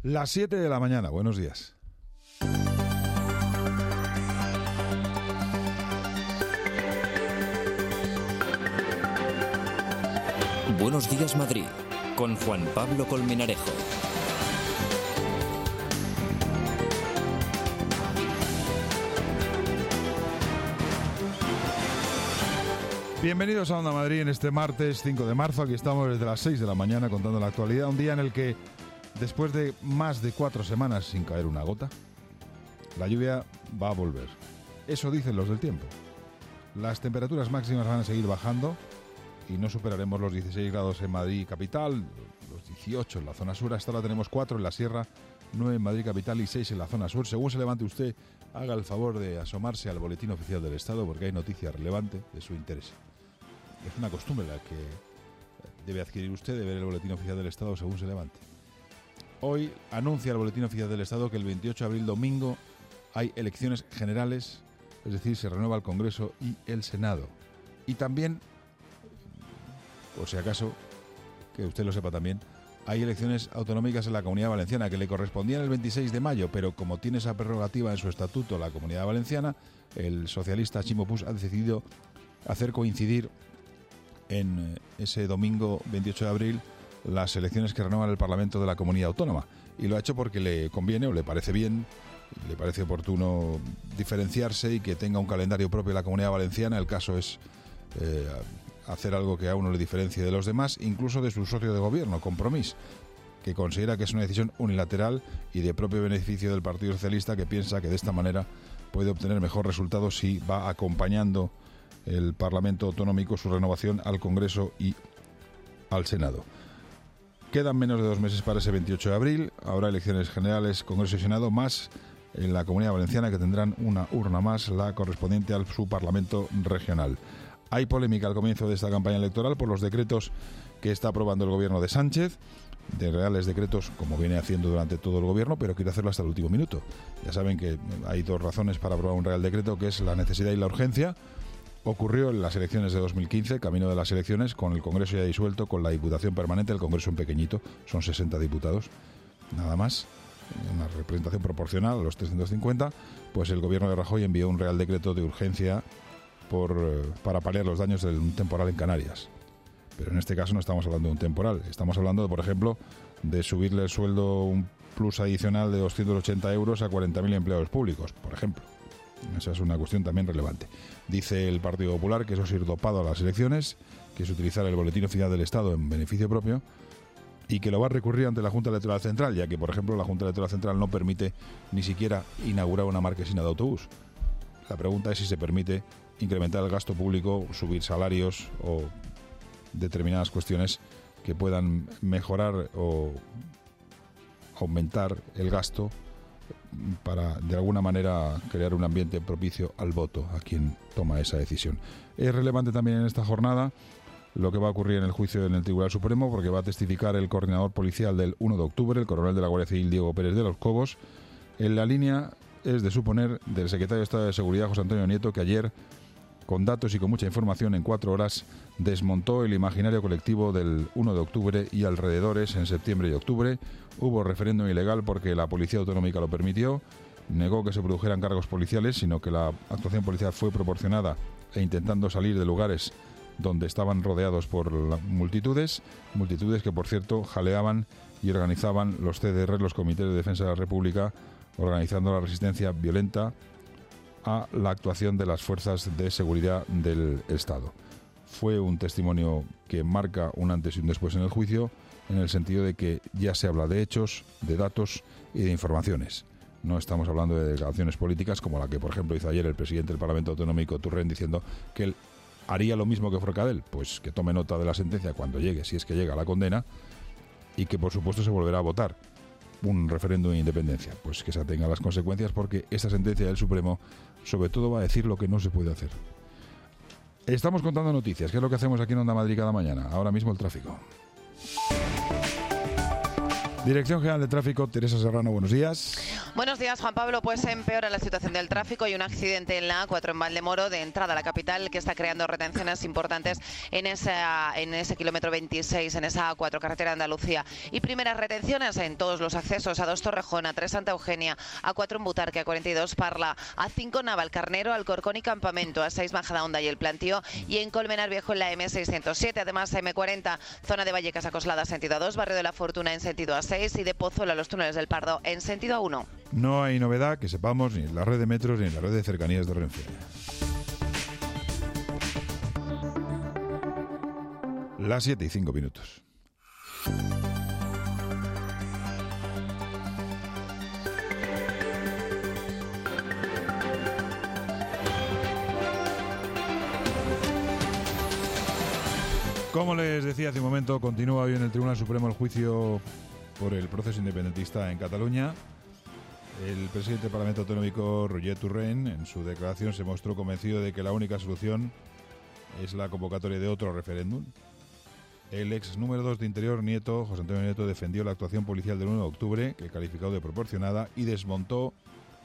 Las 7 de la mañana, buenos días. Buenos días, Madrid, con Juan Pablo Colmenarejo. Bienvenidos a Onda Madrid en este martes 5 de marzo. Aquí estamos desde las 6 de la mañana contando la actualidad. Un día en el que, después de más de 4 semanas sin caer una gota, la lluvia va a volver. Eso dicen los del tiempo. Las temperaturas máximas van a seguir bajando y no superaremos los 16 grados en Madrid capital, los 18 en la zona sur. Hasta ahora tenemos 4 en la sierra, 9 en Madrid capital y 6 en la zona sur. Según se levante usted, haga el favor de asomarse al Boletín Oficial del Estado porque hay noticia relevante de su interés. Es una costumbre la que debe adquirir usted de ver el Boletín Oficial del Estado según se levante. Hoy anuncia el Boletín Oficial del Estado que el 28 de abril, domingo, hay elecciones generales, es decir, se renueva el Congreso y el Senado. Y también, por si acaso, que usted lo sepa también, hay elecciones autonómicas en la Comunidad Valenciana que le correspondían el 26 de mayo, pero como tiene esa prerrogativa en su estatuto la Comunidad Valenciana, el socialista Ximo Puig ha decidido hacer coincidir en ese domingo 28 de abril las elecciones que renuevan el Parlamento de la Comunidad Autónoma. Y lo ha hecho porque le conviene o le parece bien, le parece oportuno diferenciarse y que tenga un calendario propio de la Comunidad Valenciana. El caso es hacer algo que a uno le diferencie de los demás, incluso de su socio de gobierno, Compromís, que considera que es una decisión unilateral y de propio beneficio del Partido Socialista, que piensa que de esta manera puede obtener mejor resultado si va acompañando el Parlamento Autonómico su renovación al Congreso y al Senado. Quedan menos de 2 meses para ese 28 de abril. Habrá elecciones generales, Congreso y Senado, más en la Comunidad Valenciana, que tendrán una urna más, la correspondiente a su Parlamento regional. Hay polémica al comienzo de esta campaña electoral por los decretos que está aprobando el gobierno de Sánchez, de reales decretos, como viene haciendo durante todo el gobierno, pero quiere hacerlo hasta el último minuto. Ya saben que hay 2 razones para aprobar un real decreto, que es la necesidad y la urgencia. Ocurrió en las elecciones de 2015, camino de las elecciones, con el Congreso ya disuelto, con la Diputación Permanente, el Congreso en pequeñito, son 60 diputados, nada más, una representación proporcional a los 350, pues el gobierno de Rajoy envió un real decreto de urgencia para paliar los daños de un temporal en Canarias. Pero en este caso no estamos hablando de un temporal, estamos hablando, por ejemplo, de subirle el sueldo, un plus adicional de 280 euros a 40.000 empleados públicos, por ejemplo. Esa es una cuestión también relevante. Dice el Partido Popular que eso es ir dopado a las elecciones, que es utilizar el Boletín Oficial del Estado en beneficio propio y que lo va a recurrir ante la Junta Electoral Central, ya que, por ejemplo, la Junta Electoral Central no permite ni siquiera inaugurar una marquesina de autobús. La pregunta es si se permite incrementar el gasto público, subir salarios o determinadas cuestiones que puedan mejorar o aumentar el gasto para de alguna manera crear un ambiente propicio al voto a quien toma esa decisión. Es relevante también en esta jornada lo que va a ocurrir en el juicio en el Tribunal Supremo, porque va a testificar el coordinador policial del 1 de octubre, el coronel de la Guardia Civil Diego Pérez de los Cobos. En la línea es de suponer del secretario de Estado de Seguridad, José Antonio Nieto, que ayer, con datos y con mucha información, en 4 horas desmontó el imaginario colectivo del 1 de octubre y alrededores en septiembre y octubre. Hubo referéndum ilegal porque la Policía Autonómica lo permitió, negó que se produjeran cargos policiales, sino que la actuación policial fue proporcionada e intentando salir de lugares donde estaban rodeados por multitudes que, por cierto, jaleaban y organizaban los CDR, los Comités de Defensa de la República, organizando la resistencia violenta a la actuación de las fuerzas de seguridad del Estado. Fue un testimonio que marca un antes y un después en el juicio, en el sentido de que ya se habla de hechos, de datos y de informaciones. No estamos hablando de declaraciones políticas como la que, por ejemplo, hizo ayer el presidente del Parlamento Autonómico, Torrent, diciendo que él haría lo mismo que Forcadell, pues que tome nota de la sentencia cuando llegue, si es que llega la condena, y que por supuesto se volverá a votar un referéndum de independencia, pues que se atenga a las consecuencias, porque esta sentencia del Supremo sobre todo va a decir lo que no se puede hacer. Estamos contando noticias, que es lo que hacemos aquí en Onda Madrid cada mañana. Ahora mismo el tráfico. Dirección General de Tráfico, Teresa Serrano, buenos días. Buenos días, Juan Pablo. Pues empeora la situación del tráfico y un accidente en la A4 en Valdemoro de entrada a la capital que está creando retenciones importantes en ese kilómetro 26, en esa A4, carretera de Andalucía. Y primeras retenciones en todos los accesos: A2 Torrejón, A3 Santa Eugenia, A4 en Butarque, A42 Parla, A5 Navalcarnero, Alcorcón y Campamento, A6 Majadahonda y El Plantío, y en Colmenar Viejo en la M607. Además, M40, zona de Vallecas a Coslada, sentido A2, Barrio de la Fortuna en sentido A6 y de Pozuelo a los túneles del Pardo en sentido A1. No hay novedad que sepamos ni en la red de metros ni en la red de cercanías de Renfe. Las 7:05. Como les decía hace un momento, continúa hoy en el Tribunal Supremo el juicio por el proceso independentista en Cataluña. El presidente del Parlamento Autonómico, Roger Torrent, en su declaración se mostró convencido de que la única solución es la convocatoria de otro referéndum. El ex número 2 de Interior, José Antonio Nieto, defendió la actuación policial del 1 de octubre, que calificó de proporcionada, y desmontó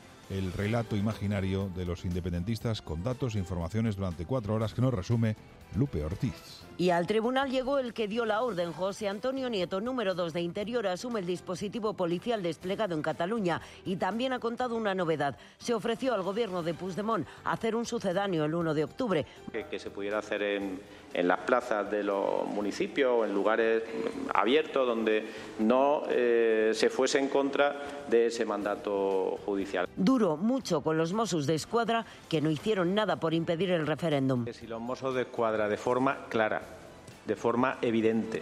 el relato imaginario de los independentistas con datos e informaciones durante 4 horas que nos resume Lupe Ortiz. Y al tribunal llegó el que dio la orden. José Antonio Nieto, número 2 de Interior, asume el dispositivo policial desplegado en Cataluña y también ha contado una novedad. Se ofreció al gobierno de Puigdemont hacer un sucedáneo el 1 de octubre. Que se pudiera hacer en las plazas de los municipios o en lugares abiertos donde no se fuese en contra de ese mandato judicial. Duró mucho con los Mossos de Escuadra, que no hicieron nada por impedir el referéndum. Si los Mossos de Escuadra, de forma clara, de forma evidente,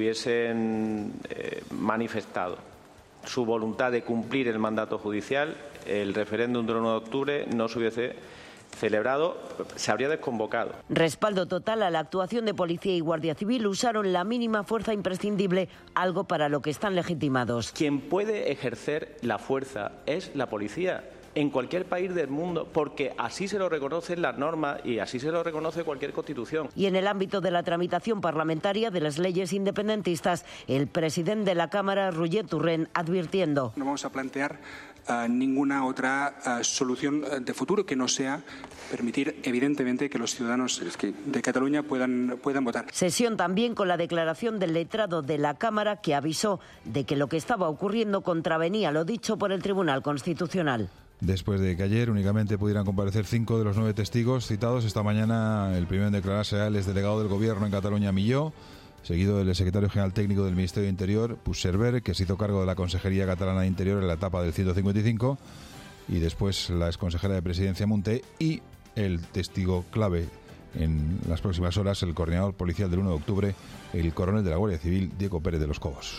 hubiesen manifestado su voluntad de cumplir el mandato judicial, el referéndum del 1 de octubre no se hubiese celebrado, se habría desconvocado. Respaldo total a la actuación de policía y guardia civil. Usaron la mínima fuerza imprescindible, algo para lo que están legitimados. Quien puede ejercer la fuerza es la policía, en cualquier país del mundo, porque así se lo reconocen las normas y así se lo reconoce cualquier constitución. Y en el ámbito de la tramitación parlamentaria de las leyes independentistas, el presidente de la Cámara, Roger Torrent, advirtiendo: no vamos a plantear ninguna otra solución de futuro que no sea permitir, evidentemente, que los ciudadanos de Cataluña puedan votar. Sesión también con la declaración del letrado de la Cámara, que avisó de que lo que estaba ocurriendo contravenía lo dicho por el Tribunal Constitucional. Después de que ayer únicamente pudieran comparecer 5 de los 9 testigos citados, esta mañana el primero en declarar será el exdelegado del Gobierno en Cataluña, Milló, seguido del secretario general técnico del Ministerio de Interior, Puigcerver, que se hizo cargo de la Consejería Catalana de Interior en la etapa del 155, y después la exconsejera de Presidencia, Munté, y el testigo clave en las próximas horas, el coordinador policial del 1 de octubre, el coronel de la Guardia Civil, Diego Pérez de los Cobos.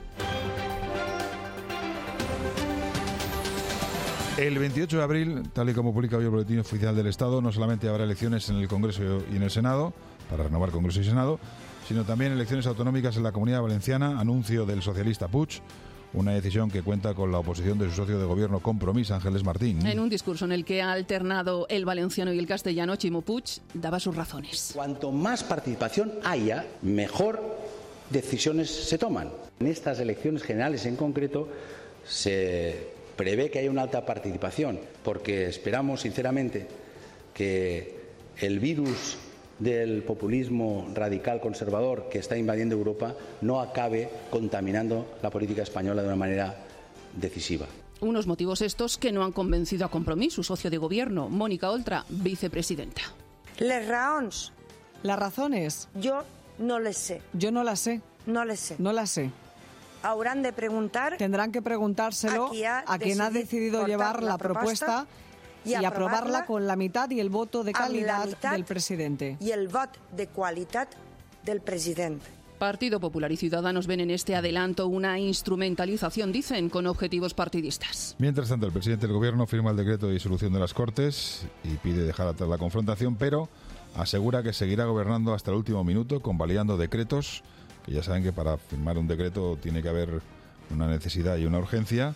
El 28 de abril, tal y como publica hoy el Boletín Oficial del Estado, no solamente habrá elecciones en el Congreso y en el Senado, para renovar Congreso y Senado, sino también elecciones autonómicas en la Comunidad Valenciana, anuncio del socialista Puig, una decisión que cuenta con la oposición de su socio de gobierno Compromís, Ángeles Martín. En un discurso en el que ha alternado el valenciano y el castellano, Ximo Puig daba sus razones. Cuanto más participación haya, mejor decisiones se toman. En estas elecciones generales en concreto se prevé que haya una alta participación, porque esperamos sinceramente que el virus del populismo radical conservador que está invadiendo Europa no acabe contaminando la política española de una manera decisiva. Unos motivos estos que no han convencido a Compromís, su socio de gobierno, Mónica Oltra, vicepresidenta. Las razones. Yo no les sé. Yo no las sé. No les sé. No las sé. Habrán de preguntar. Tendrán que preguntárselo a quien ha decidido llevar la propuesta y aprobarla con la mitad y el voto de calidad del presidente. Y el voto de calidad del presidente. Partido Popular y Ciudadanos ven en este adelanto una instrumentalización, dicen, con objetivos partidistas. Mientras tanto, el presidente del Gobierno firma el decreto de disolución de las Cortes y pide dejar atrás la confrontación, pero asegura que seguirá gobernando hasta el último minuto, convalidando decretos, que ya saben que para firmar un decreto tiene que haber una necesidad y una urgencia.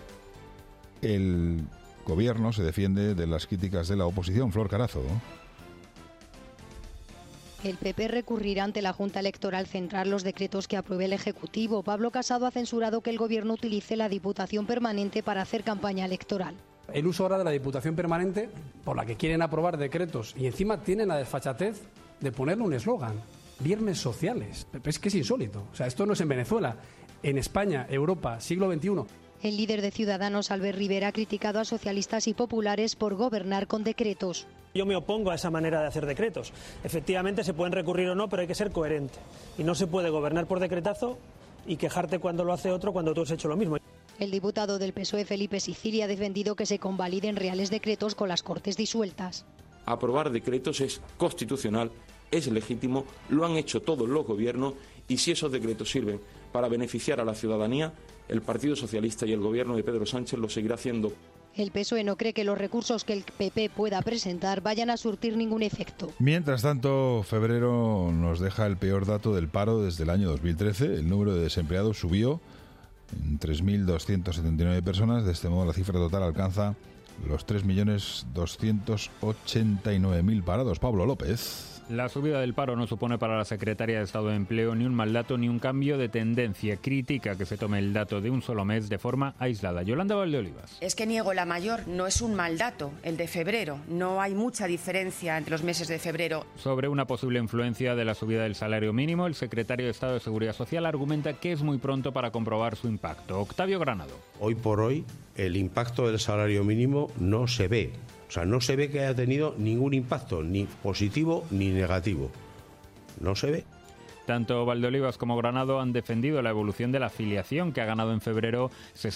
El Gobierno se defiende de las críticas de la oposición. Flor Carazo. El PP recurrirá ante la Junta Electoral Central los decretos que apruebe el Ejecutivo. Pablo Casado ha censurado que el Gobierno utilice la Diputación Permanente para hacer campaña electoral. El uso ahora de la Diputación Permanente, por la que quieren aprobar decretos, y encima tienen la desfachatez de ponerle un eslogan, viernes sociales. Es que es insólito. O sea, esto no es en Venezuela. En España, Europa, siglo XXI. El líder de Ciudadanos, Albert Rivera, ha criticado a socialistas y populares por gobernar con decretos. Yo me opongo a esa manera de hacer decretos. Efectivamente se pueden recurrir o no, pero hay que ser coherente. Y no se puede gobernar por decretazo y quejarte cuando lo hace otro cuando tú has hecho lo mismo. El diputado del PSOE, Felipe Sicilia, ha defendido que se convaliden reales decretos con las Cortes disueltas. Aprobar decretos es constitucional, es legítimo, lo han hecho todos los gobiernos y si esos decretos sirven para beneficiar a la ciudadanía, el Partido Socialista y el Gobierno de Pedro Sánchez lo seguirá haciendo. El PSOE no cree que los recursos que el PP pueda presentar vayan a surtir ningún efecto. Mientras tanto, febrero nos deja el peor dato del paro desde el año 2013. El número de desempleados subió en 3.279 personas. De este modo, la cifra total alcanza los 3.289.000 parados. Pablo López. La subida del paro no supone para la secretaria de Estado de Empleo ni un mal dato ni un cambio de tendencia. Critica que se tome el dato de un solo mes de forma aislada. Yolanda Valdeolivas. Es que niego la mayor, no es un mal dato, el de febrero. No hay mucha diferencia entre los meses de febrero. Sobre una posible influencia de la subida del salario mínimo, el secretario de Estado de Seguridad Social argumenta que es muy pronto para comprobar su impacto. Octavio Granado. Hoy por hoy, el impacto del salario mínimo no se ve. O sea, no se ve que haya tenido ningún impacto, ni positivo ni negativo. No se ve. Tanto Valdeolivas como Granado han defendido la evolución de la afiliación, que ha ganado en febrero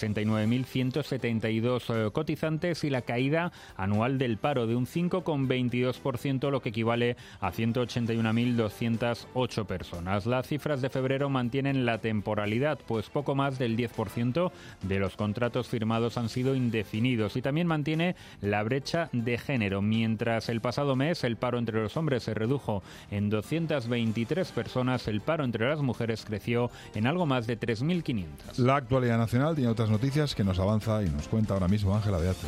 69.172 cotizantes, y la caída anual del paro de un 5,22%, lo que equivale a 181.208 personas. Las cifras de febrero mantienen la temporalidad, pues poco más del 10% de los contratos firmados han sido indefinidos, y también mantiene la brecha de género. Mientras el pasado mes el paro entre los hombres se redujo en 223 personas, el paro entre las mujeres creció en algo más de 3.500. La actualidad nacional tiene otras noticias que nos avanza y nos cuenta ahora mismo Ángela Beate.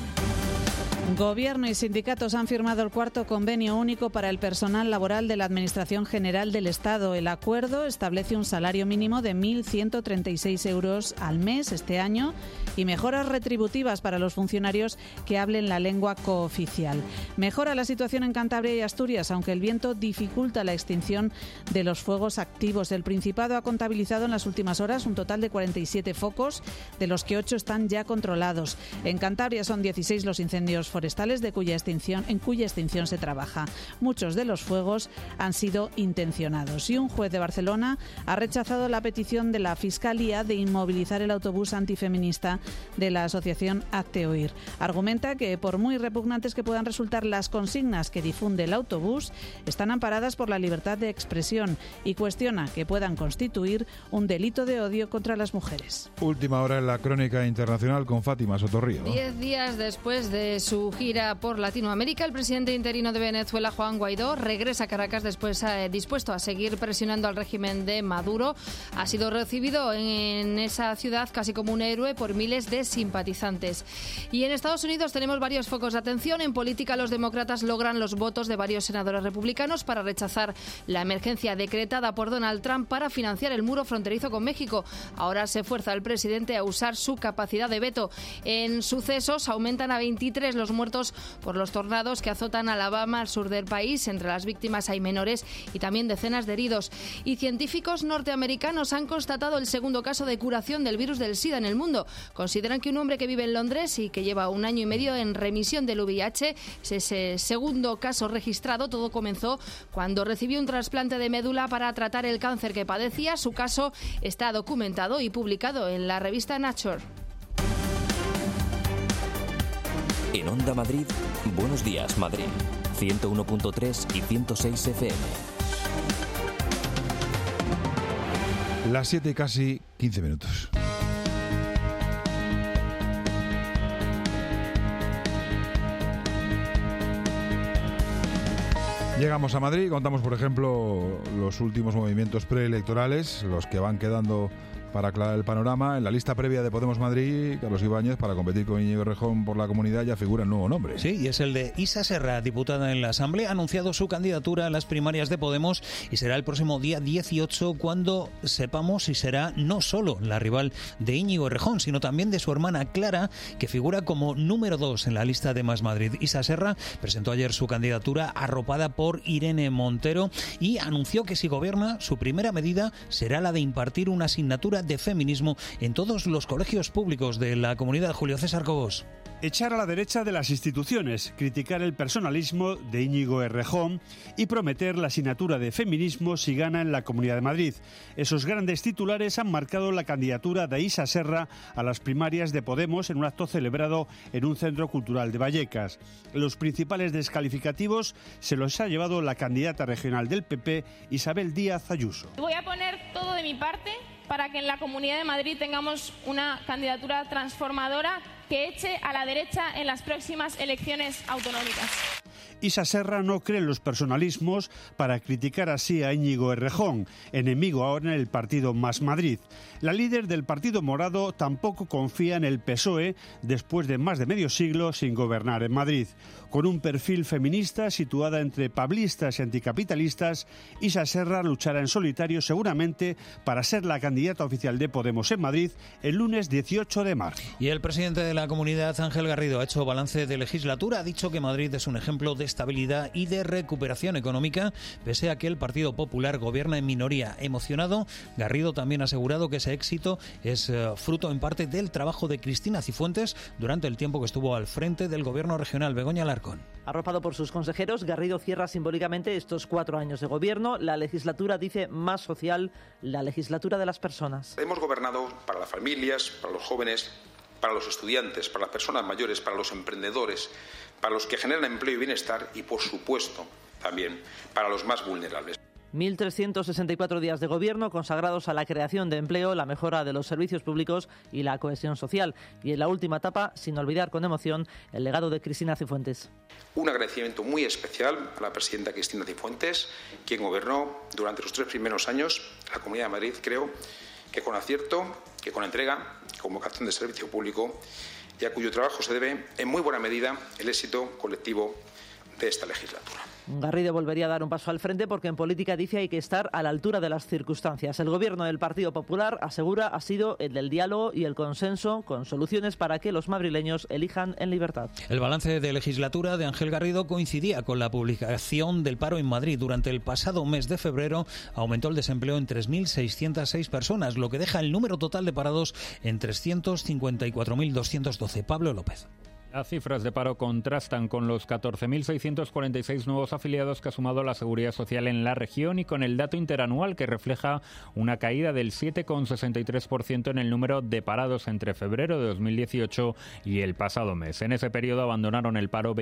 Gobierno y sindicatos han firmado el cuarto convenio único para el personal laboral de la Administración General del Estado. El acuerdo establece un salario mínimo de 1.136 euros al mes este año y mejoras retributivas para los funcionarios que hablen la lengua cooficial. Mejora la situación en Cantabria y Asturias, aunque el viento dificulta la extinción de los fuegos activos. El Principado ha contabilizado en las últimas horas un total de 47 focos, de los que 8 están ya controlados. En Cantabria son 16 los incendios forestales en cuya extinción se trabaja. Muchos de los fuegos han sido intencionados. Y un juez de Barcelona ha rechazado la petición de la Fiscalía de inmovilizar el autobús antifeminista de la asociación Hazte Oír. Argumenta que, por muy repugnantes que puedan resultar las consignas que difunde el autobús, están amparadas por la libertad de expresión, y cuestiona que puedan constituir un delito de odio contra las mujeres. Última hora en la crónica internacional con Fátima Sotorrío. 10 días después de su gira por Latinoamérica, el presidente interino de Venezuela, Juan Guaidó, regresa a Caracas después dispuesto a seguir presionando al régimen de Maduro. Ha sido recibido en esa ciudad casi como un héroe por miles de simpatizantes. Y en Estados Unidos tenemos varios focos de atención. En política, los demócratas logran los votos de varios senadores republicanos para rechazar la emergencia decretada por Donald Trump para financiar el muro fronterizo con México. Ahora se fuerza al presidente a usar su capacidad de veto. En sucesos, aumentan a 23 los muertos por los tornados que azotan Alabama, al sur del país. Entre las víctimas hay menores y también decenas de heridos. Y científicos norteamericanos han constatado el segundo caso de curación del virus del SIDA en el mundo. Consideran que un hombre que vive en Londres y que lleva 1 año y medio en remisión del VIH es ese segundo caso registrado. Todo comenzó cuando recibió un trasplante de médula para tratar el cáncer que padecía. Su caso está documentado y publicado en la revista Nature. En Onda Madrid, Buenos Días Madrid, 101.3 y 106 FM. Las 7 y casi 15 minutos. Llegamos a Madrid, contamos por ejemplo los últimos movimientos preelectorales, los que van quedando para aclarar el panorama. En la lista previa de Podemos Madrid, Carlos Ibáñez, para competir con Íñigo Errejón por la Comunidad, ya figura el nuevo nombre. Sí, y es el de Isa Serra, diputada en la Asamblea, ha anunciado su candidatura a las primarias de Podemos y será el próximo día 18 cuando sepamos si será no solo la rival de Íñigo Errejón, sino también de su hermana Clara, que figura como número 2 en la lista de Más Madrid. Isa Serra presentó ayer su candidatura arropada por Irene Montero y anunció que si gobierna, su primera medida será la de impartir una asignatura de feminismo en todos los colegios públicos de la comunidad. Julio César Cobos. Echar a la derecha de las instituciones, criticar el personalismo de Íñigo Errejón y prometer la asignatura de feminismo si gana en la Comunidad de Madrid. Esos grandes titulares han marcado la candidatura de Isa Serra a las primarias de Podemos en un acto celebrado en un centro cultural de Vallecas. Los principales descalificativos se los ha llevado la candidata regional del PP, Isabel Díaz Ayuso. Voy a poner todo de mi parte para que en la Comunidad de Madrid tengamos una candidatura transformadora que eche a la derecha en las próximas elecciones autonómicas. Isa Serra no cree en los personalismos para criticar así a Íñigo Errejón, enemigo ahora en el partido Más Madrid. La líder del Partido Morado tampoco confía en el PSOE después de más de medio siglo sin gobernar en Madrid. Con un perfil feminista situada entre pablistas y anticapitalistas, Isa Serra luchará en solitario seguramente para ser la candidata oficial de Podemos en Madrid el lunes 18 de marzo. Y el presidente de la Comunidad, Ángel Garrido, ha hecho balance de legislatura. Ha dicho que Madrid es un ejemplo de estabilidad y de recuperación económica, pese a que el Partido Popular gobierna en minoría. Emocionado, Garrido también ha asegurado que ese éxito es fruto en parte del trabajo de Cristina Cifuentes durante el tiempo que estuvo al frente del gobierno regional. Begoña Alarcón. Arropado por sus consejeros, Garrido cierra simbólicamente estos 4 años de gobierno. La legislatura, dice, más social, la legislatura de las personas. Hemos gobernado para las familias, para los jóvenes, para los estudiantes, para las personas mayores, para los emprendedores, para los que generan empleo y bienestar y, por supuesto, también para los más vulnerables. 1.364 días de gobierno consagrados a la creación de empleo, la mejora de los servicios públicos y la cohesión social. Y en la última etapa, sin olvidar con emoción, el legado de Cristina Cifuentes. Un agradecimiento muy especial a la presidenta Cristina Cifuentes, quien gobernó durante los 3 primeros años la Comunidad de Madrid, creo que con acierto, que con entrega, con vocación de servicio público y a cuyo trabajo se debe en muy buena medida el éxito colectivo de esta legislatura. Garrido volvería a dar un paso al frente porque en política, dice, hay que estar a la altura de las circunstancias. El gobierno del Partido Popular, asegura, ha sido el del diálogo y el consenso, con soluciones para que los madrileños elijan en libertad. El balance de legislatura de Ángel Garrido coincidía con la publicación del paro en Madrid. Durante el pasado mes de febrero aumentó el desempleo en 3.606 personas, lo que deja el número total de parados en 354.212. Pablo López. Las cifras de paro contrastan con los 14.646 nuevos afiliados que ha sumado la Seguridad Social en la región y con el dato interanual que refleja una caída del 7,63% en el número de parados entre febrero de 2018 y el pasado mes. En ese periodo abandonaron el paro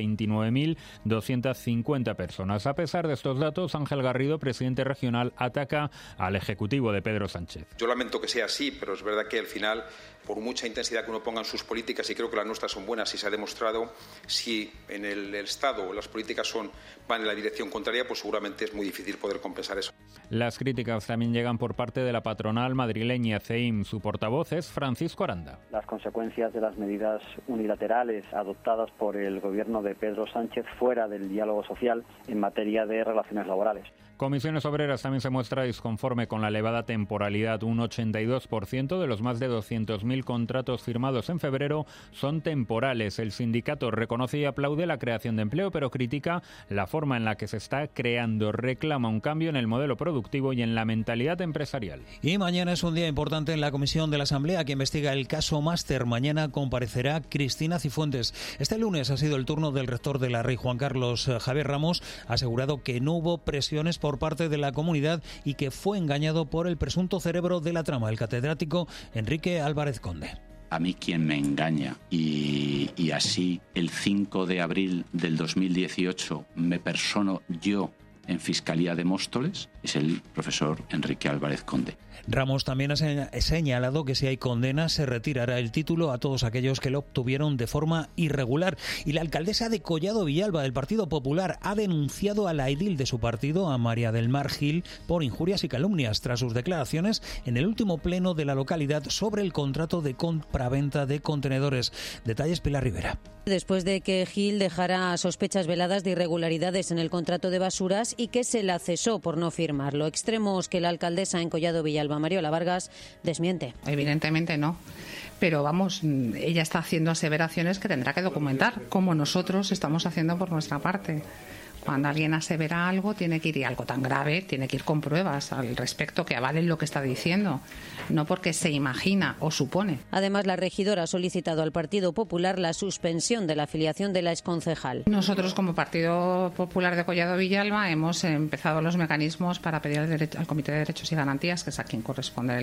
29.250 personas. A pesar de estos datos, Ángel Garrido, presidente regional, ataca al Ejecutivo de Pedro Sánchez. Yo lamento que sea así, pero es verdad que al final, por mucha intensidad que uno ponga en sus políticas, y creo que las nuestras son buenas y se ha demostrado, si en el Estado las políticas van en la dirección contraria, pues seguramente es muy difícil poder compensar eso. Las críticas también llegan por parte de la patronal madrileña CEIM. Su portavoz es Francisco Aranda. Las consecuencias de las medidas unilaterales adoptadas por el gobierno de Pedro Sánchez fuera del diálogo social en materia de relaciones laborales. Comisiones Obreras también se muestra disconforme con la elevada temporalidad. Un 82% de los más de 200.000 contratos firmados en febrero son temporales. El sindicato reconoce y aplaude la creación de empleo, pero critica la forma en la que se está creando. Reclama un cambio en el modelo productivo y en la mentalidad empresarial. Y mañana es un día importante en la comisión de la Asamblea que investiga el caso Máster. Mañana comparecerá Cristina Cifuentes. Este lunes ha sido el turno del rector de la Rey, Juan Carlos Javier Ramos. Ha asegurado que no hubo presiones por parte de la comunidad y que fue engañado por el presunto cerebro de la trama, el catedrático Enrique Álvarez Conde. A mí quien me engaña y así el 5 de abril del 2018 me persono yo en Fiscalía de Móstoles es el profesor Enrique Álvarez Conde. Ramos también ha señalado que si hay condena se retirará el título a todos aquellos que lo obtuvieron de forma irregular. Y la alcaldesa de Collado Villalba del Partido Popular ha denunciado a la edil de su partido, a María del Mar Gil, por injurias y calumnias tras sus declaraciones en el último pleno de la localidad sobre el contrato de compraventa de contenedores. Detalles, Pilar Rivera. Después de que Gil dejara sospechas veladas de irregularidades en el contrato de basuras y que se la cesó por no firmarlo. Extremos que la alcaldesa en Collado Villalba, Mariola Vargas, desmiente. Evidentemente no. Pero vamos, ella está haciendo aseveraciones que tendrá que documentar, como nosotros estamos haciendo por nuestra parte. Cuando alguien asevera algo, tiene que ir, algo tan grave, tiene que ir con pruebas al respecto que avalen lo que está diciendo, no porque se imagina o supone. Además, la regidora ha solicitado al Partido Popular la suspensión de la afiliación de la exconcejal. Nosotros, como Partido Popular de Collado Villalba, hemos empezado los mecanismos para pedir al Comité de Derechos y Garantías, que es a quien corresponde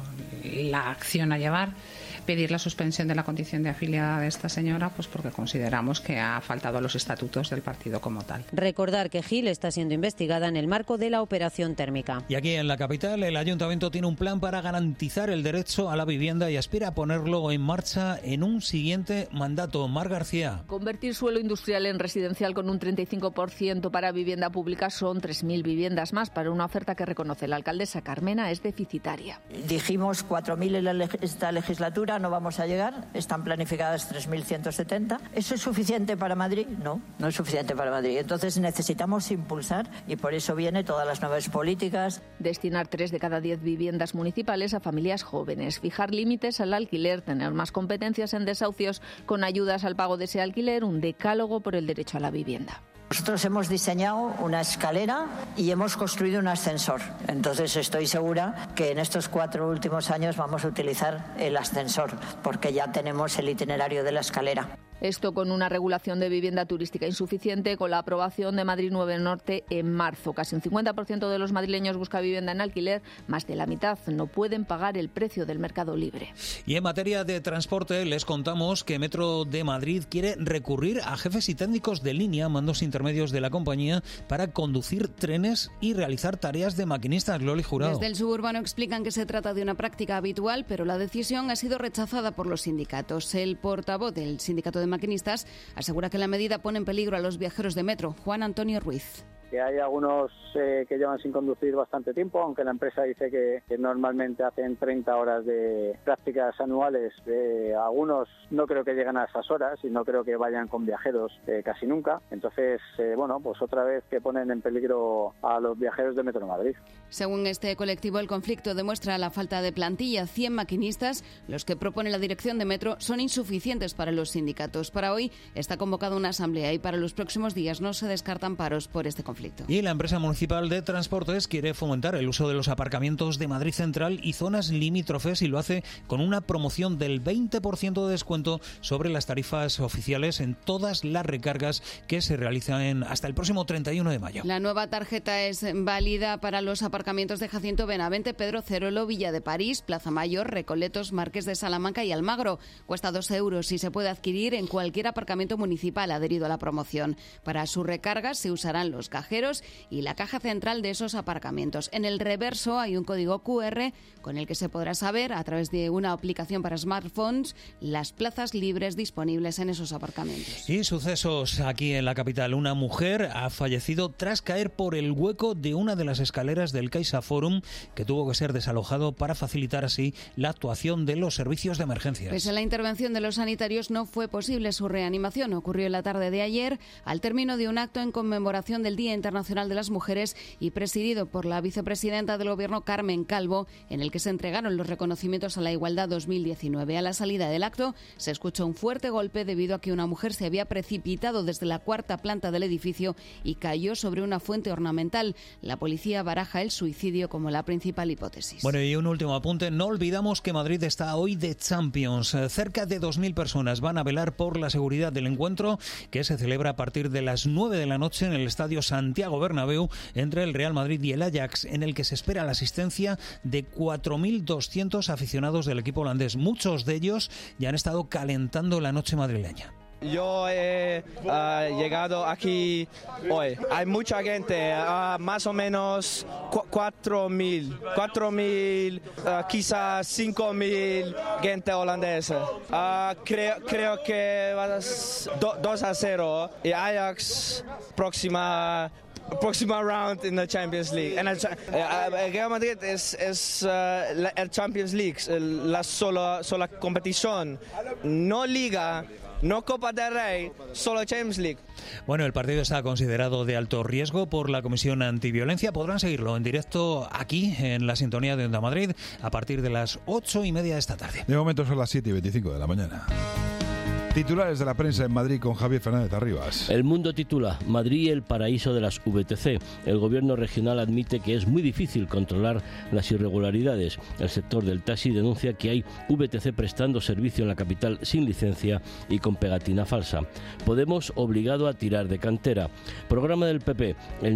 la acción a llevar, pedir la suspensión de la condición de afiliada de esta señora, pues porque consideramos que ha faltado a los estatutos del partido como tal. Recordar que Gil está siendo investigada en el marco de la operación térmica. Y aquí en la capital, el Ayuntamiento tiene un plan para garantizar el derecho a la vivienda y aspira a ponerlo en marcha en un siguiente mandato. Mar García. Convertir suelo industrial en residencial con un 35% para vivienda pública son 3.000 viviendas más para una oferta que reconoce la alcaldesa Carmena es deficitaria. Dijimos 4.000 en esta legislatura, no vamos a llegar, están planificadas 3.170. ¿Eso es suficiente para Madrid? No, no es suficiente para Madrid. Entonces necesitamos impulsar y por eso vienen todas las nuevas políticas. Destinar 3 de cada 10 viviendas municipales a familias jóvenes, fijar límites al alquiler, tener más competencias en desahucios con ayudas al pago de ese alquiler, un decálogo por el derecho a la vivienda. Nosotros hemos diseñado una escalera y hemos construido un ascensor. Entonces estoy segura que en estos 4 últimos años vamos a utilizar el ascensor porque ya tenemos el itinerario de la escalera. Esto con una regulación de vivienda turística insuficiente, con la aprobación de Madrid 9 Norte en marzo. Casi un 50% de los madrileños busca vivienda en alquiler, más de la mitad no pueden pagar el precio del mercado libre. Y en materia de transporte les contamos que Metro de Madrid quiere recurrir a jefes y técnicos de línea, mandos intermedios de la compañía, para conducir trenes y realizar tareas de maquinistas. Loli Jurado. Desde el suburbano explican que se trata de una práctica habitual, pero la decisión ha sido rechazada por los sindicatos. El portavoz del sindicato de maquinistas asegura que la medida pone en peligro a los viajeros de Metro. Juan Antonio Ruiz. Que hay algunos que llevan sin conducir bastante tiempo, aunque la empresa dice que normalmente hacen 30 horas de prácticas anuales. Algunos no creo que lleguen a esas horas y no creo que vayan con viajeros casi nunca. Entonces, pues otra vez que ponen en peligro a los viajeros de Metro de Madrid. Según este colectivo, el conflicto demuestra la falta de plantilla. 100 maquinistas, los que propone la dirección de Metro, son insuficientes para los sindicatos. Para hoy está convocada una asamblea y para los próximos días no se descartan paros por este conflicto. Y la empresa municipal de transportes quiere fomentar el uso de los aparcamientos de Madrid Central y zonas limítrofes y lo hace con una promoción del 20% de descuento sobre las tarifas oficiales en todas las recargas que se realizan hasta el próximo 31 de mayo. La nueva tarjeta es válida para los aparcamientos de Jacinto Benavente, Pedro Cerolo, Villa de París, Plaza Mayor, Recoletos, Marqués de Salamanca y Almagro. Cuesta 2 euros y se puede adquirir en cualquier aparcamiento municipal adherido a la promoción. Para su recarga se usarán los cajeros y la caja central de esos aparcamientos. En el reverso hay un código QR con el que se podrá saber, a través de una aplicación para smartphones, las plazas libres disponibles en esos aparcamientos. Y sucesos aquí en la capital. Una mujer ha fallecido tras caer por el hueco de una de las escaleras del Caixa Forum, que tuvo que ser desalojado para facilitar así la actuación de los servicios de emergencias. Pese a la intervención de los sanitarios, no fue posible su reanimación. Ocurrió en la tarde de ayer, al término de un acto en conmemoración del Día Internacional de las Mujeres y presidido por la vicepresidenta del Gobierno, Carmen Calvo, en el que se entregaron los reconocimientos a la igualdad 2019. A la salida del acto se escuchó un fuerte golpe debido a que una mujer se había precipitado desde la 4ª planta del edificio y cayó sobre una fuente ornamental. La policía baraja el suicidio como la principal hipótesis. Bueno, y un último apunte. No olvidamos que Madrid está hoy de Champions. Cerca de 2.000 personas van a velar por la seguridad del encuentro, que se celebra a partir de las 9 de la noche en el Estadio Santiago Bernabéu entre el Real Madrid y el Ajax, en el que se espera la asistencia de 4.200 aficionados del equipo holandés. Muchos de ellos ya han estado calentando la noche madrileña. Yo he llegado aquí hoy. Hay mucha gente, más o menos 4.000, quizás 5.000 gente holandesa. Creo que va a ser 2-0 y Ajax próxima round en la Champions League. El Real Madrid es el Champions League, la sola competición, no Liga, no Copa del Rey, solo Champions League. Bueno, el partido está considerado de alto riesgo por la Comisión Antiviolencia. Podrán seguirlo en directo aquí, en la sintonía de Onda Madrid, a partir de las 8:30 de esta tarde. De momento son las 7:25 de la mañana. Titulares de la prensa en Madrid con Javier Fernández Arribas. El Mundo titula: Madrid el paraíso de las VTC. El gobierno regional admite que es muy difícil controlar las irregularidades. El sector del taxi denuncia que hay VTC prestando servicio en la capital sin licencia y con pegatina falsa. Podemos obligado a tirar de cantera. Programa del PP: el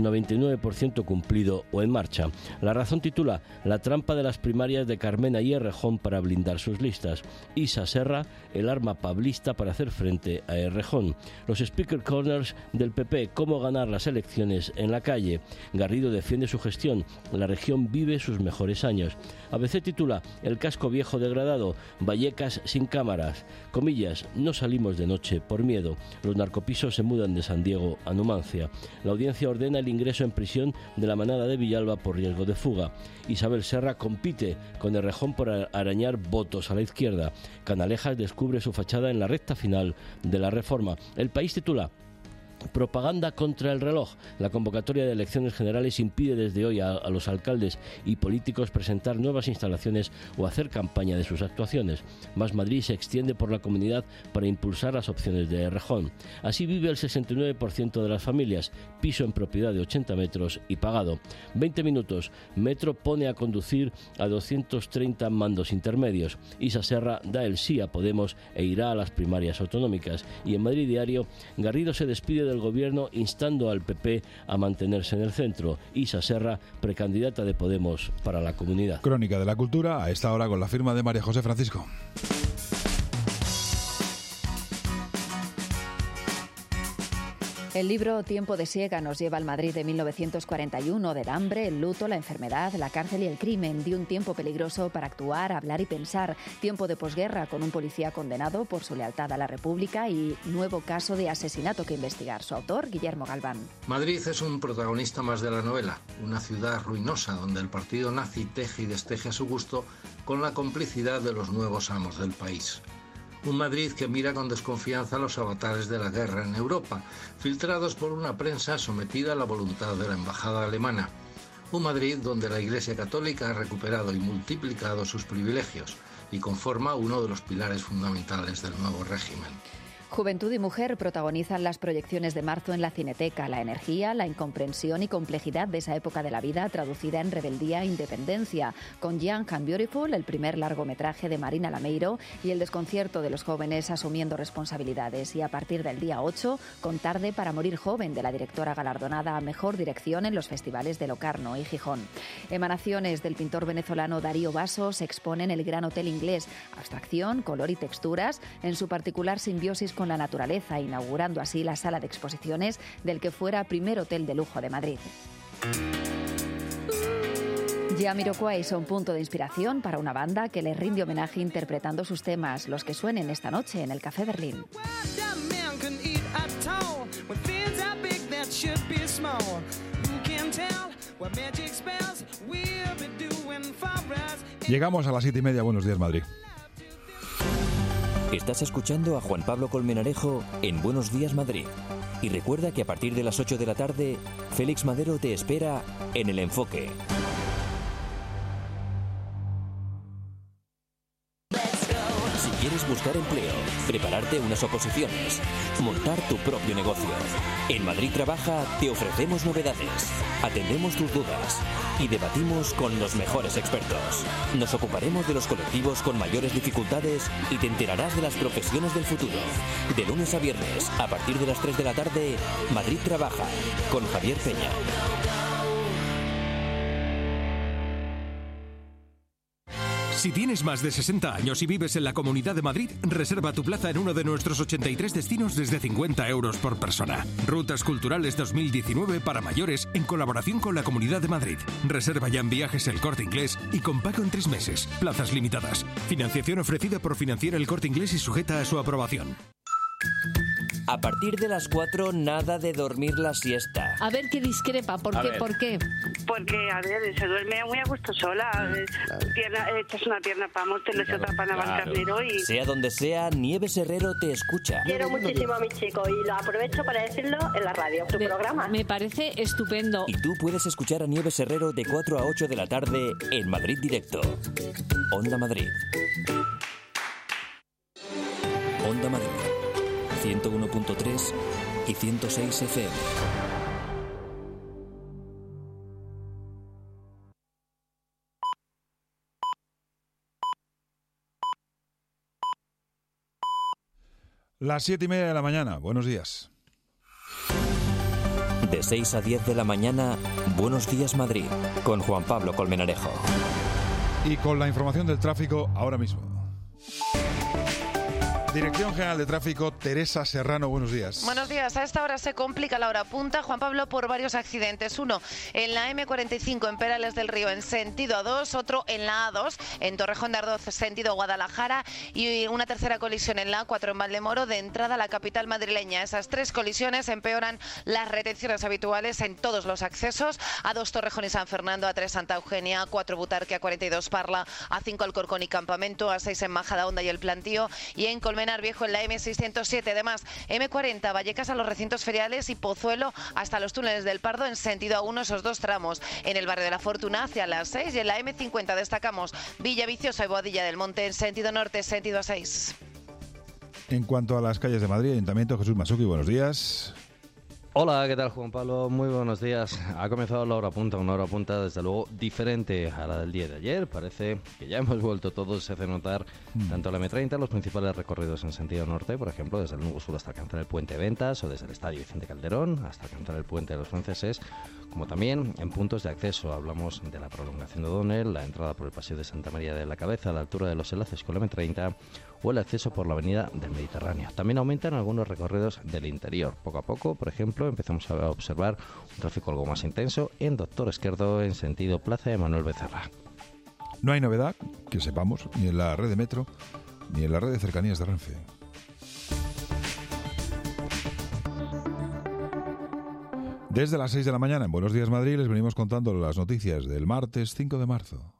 99% cumplido o en marcha. La Razón titula: La trampa de las primarias de Carmena y Errejón para blindar sus listas. Isa Serra: el arma pablista para hacer frente a Errejón. Los Speaker Corners del PP: cómo ganar las elecciones en la calle. Garrido defiende su gestión. La región vive sus mejores años. ABC titula: el casco viejo degradado. Vallecas sin cámaras. Comillas: no salimos de noche por miedo. Los narcopisos se mudan de San Diego a Numancia. La audiencia ordena el ingreso en prisión de la manada de Villalba por riesgo de fuga. Isabel Serra compite con Errejón por arañar votos a la izquierda. Canalejas descubre su fachada en la recta final de la reforma. El País titula: propaganda contra el reloj. La convocatoria de elecciones generales impide desde hoy a los alcaldes y políticos presentar nuevas instalaciones o hacer campaña de sus actuaciones. Más Madrid se extiende por la comunidad para impulsar las opciones de Errejón. Así vive el 69% de las familias. Piso en propiedad de 80 metros y pagado. 20 minutos. Metro pone a conducir a 230 mandos intermedios. Isa Serra da el sí a Podemos e irá a las primarias autonómicas. Y en Madrid Diario: Garrido se despide del gobierno instando al PP a mantenerse en el centro. Isa Serra, precandidata de Podemos para la comunidad. Crónica de la Cultura a esta hora con la firma de María José Francisco. El libro Tiempo de siega nos lleva al Madrid de 1941, del hambre, el luto, la enfermedad, la cárcel y el crimen, de un tiempo peligroso para actuar, hablar y pensar, tiempo de posguerra con un policía condenado por su lealtad a la República y nuevo caso de asesinato que investigar. Su autor, Guillermo Galván. Madrid es un protagonista más de la novela, una ciudad ruinosa donde el partido nazi teje y desteje a su gusto con la complicidad de los nuevos amos del país. Un Madrid que mira con desconfianza los avatares de la guerra en Europa, filtrados por una prensa sometida a la voluntad de la embajada alemana. Un Madrid donde la Iglesia Católica ha recuperado y multiplicado sus privilegios y conforma uno de los pilares fundamentales del nuevo régimen. Juventud y mujer protagonizan las proyecciones de marzo en la Cineteca. La energía, la incomprensión y complejidad de esa época de la vida traducida en rebeldía e independencia, con Young and Beautiful, el primer largometraje de Marina Lameiro, y el desconcierto de los jóvenes asumiendo responsabilidades. Y a partir del día 8, con Tarde para morir joven, de la directora galardonada a Mejor Dirección en los festivales de Locarno y Gijón. Emanaciones del pintor venezolano Darío Basso se exponen en el Gran Hotel Inglés. Abstracción, color y texturas en su particular simbiosis con la naturaleza, inaugurando así la sala de exposiciones del que fuera primer hotel de lujo de Madrid. Jamiroquai son punto de inspiración para una banda que les rinde homenaje interpretando sus temas, los que suenen esta noche en el Café Berlín. Llegamos a las 7:30. Buenos días, Madrid. Estás escuchando a Juan Pablo Colmenarejo en Buenos Días Madrid. Y recuerda que a partir de las 8 de la tarde, Félix Madero te espera en El Enfoque. Si quieres buscar empleo, prepararte unas oposiciones, montar tu propio negocio, en Madrid Trabaja te ofrecemos novedades, atendemos tus dudas y debatimos con los mejores expertos. Nos ocuparemos de los colectivos con mayores dificultades y te enterarás de las profesiones del futuro. De lunes a viernes, a partir de las 3 de la tarde, Madrid Trabaja, con Javier Peña. Si tienes más de 60 años y vives en la Comunidad de Madrid, reserva tu plaza en uno de nuestros 83 destinos desde 50 euros por persona. Rutas Culturales 2019 para mayores en colaboración con la Comunidad de Madrid. Reserva ya en Viajes El Corte Inglés y con pago en 3 meses. Plazas limitadas. Financiación ofrecida por Financiera El Corte Inglés y sujeta a su aprobación. A partir de las 4, nada de dormir la siesta. A ver qué discrepa, ¿por qué? Porque, a ver, se duerme muy a gusto sola. Echas una pierna para Móstoles y otra para Navalcarnero y... Sea donde sea, Nieves Herrero te escucha. Quiero muchísimo a mi chico y lo aprovecho para decirlo en la radio, tu programa. Me parece estupendo. Y tú puedes escuchar a Nieves Herrero de 4 a 8 de la tarde en Madrid Directo. Onda Madrid. Onda Madrid. 101.3 y 106 FM. Las 7:30 de la mañana. Buenos días. De 6 a 10 de la mañana, Buenos Días Madrid, con Juan Pablo Colmenarejo. Y con la información del tráfico ahora mismo. Dirección General de Tráfico, Teresa Serrano, buenos días. Buenos días. A esta hora se complica la hora punta, Juan Pablo, por varios accidentes. Uno en la M45 en Perales del Río en sentido A2, otro en la A2 en Torrejón de Ardoz sentido Guadalajara y una tercera colisión en la A4 en Valdemoro de entrada a la capital madrileña. Esas 3 colisiones empeoran las retenciones habituales en todos los accesos. A2 Torrejón y San Fernando, A3 Santa Eugenia, A4 Butarque, A42 Parla, A5 Alcorcón y Campamento, A6 en Majadahonda y El Plantío y en Colmenar Viejo en la M607. Además, M40 Vallecas a los recintos feriales y Pozuelo hasta los túneles del Pardo en sentido A1, esos 2 tramos. En el barrio de la Fortuna hacia las 6 y en la M50 destacamos Villaviciosa y Boadilla del Monte en sentido norte, sentido A6. En cuanto a las calles de Madrid, Ayuntamiento, Jesús Masuki, buenos días. Hola, ¿qué tal, Juan Pablo? Muy buenos días. Ha comenzado la hora punta, una hora punta desde luego diferente a la del día de ayer. Parece que ya hemos vuelto todos, se hace notar tanto la M30, los principales recorridos en sentido norte, por ejemplo, desde el Nuevo Sur hasta alcanzar el Puente Ventas o desde el Estadio Vicente Calderón hasta alcanzar el Puente de los Franceses, como también en puntos de acceso. Hablamos de la prolongación de O'Donnell, la entrada por el Paseo de Santa María de la Cabeza a la altura de los enlaces con la M30 o el acceso por la Avenida del Mediterráneo. También aumentan algunos recorridos del interior. Poco a poco, por ejemplo, empezamos a observar un tráfico algo más intenso en Doctor Esquerdo en sentido Plaza de Manuel Becerra. No hay novedad, que sepamos, ni en la red de metro, ni en la red de cercanías de Renfe. Desde las 6 de la mañana en Buenos Días Madrid les venimos contando las noticias del martes 5 de marzo.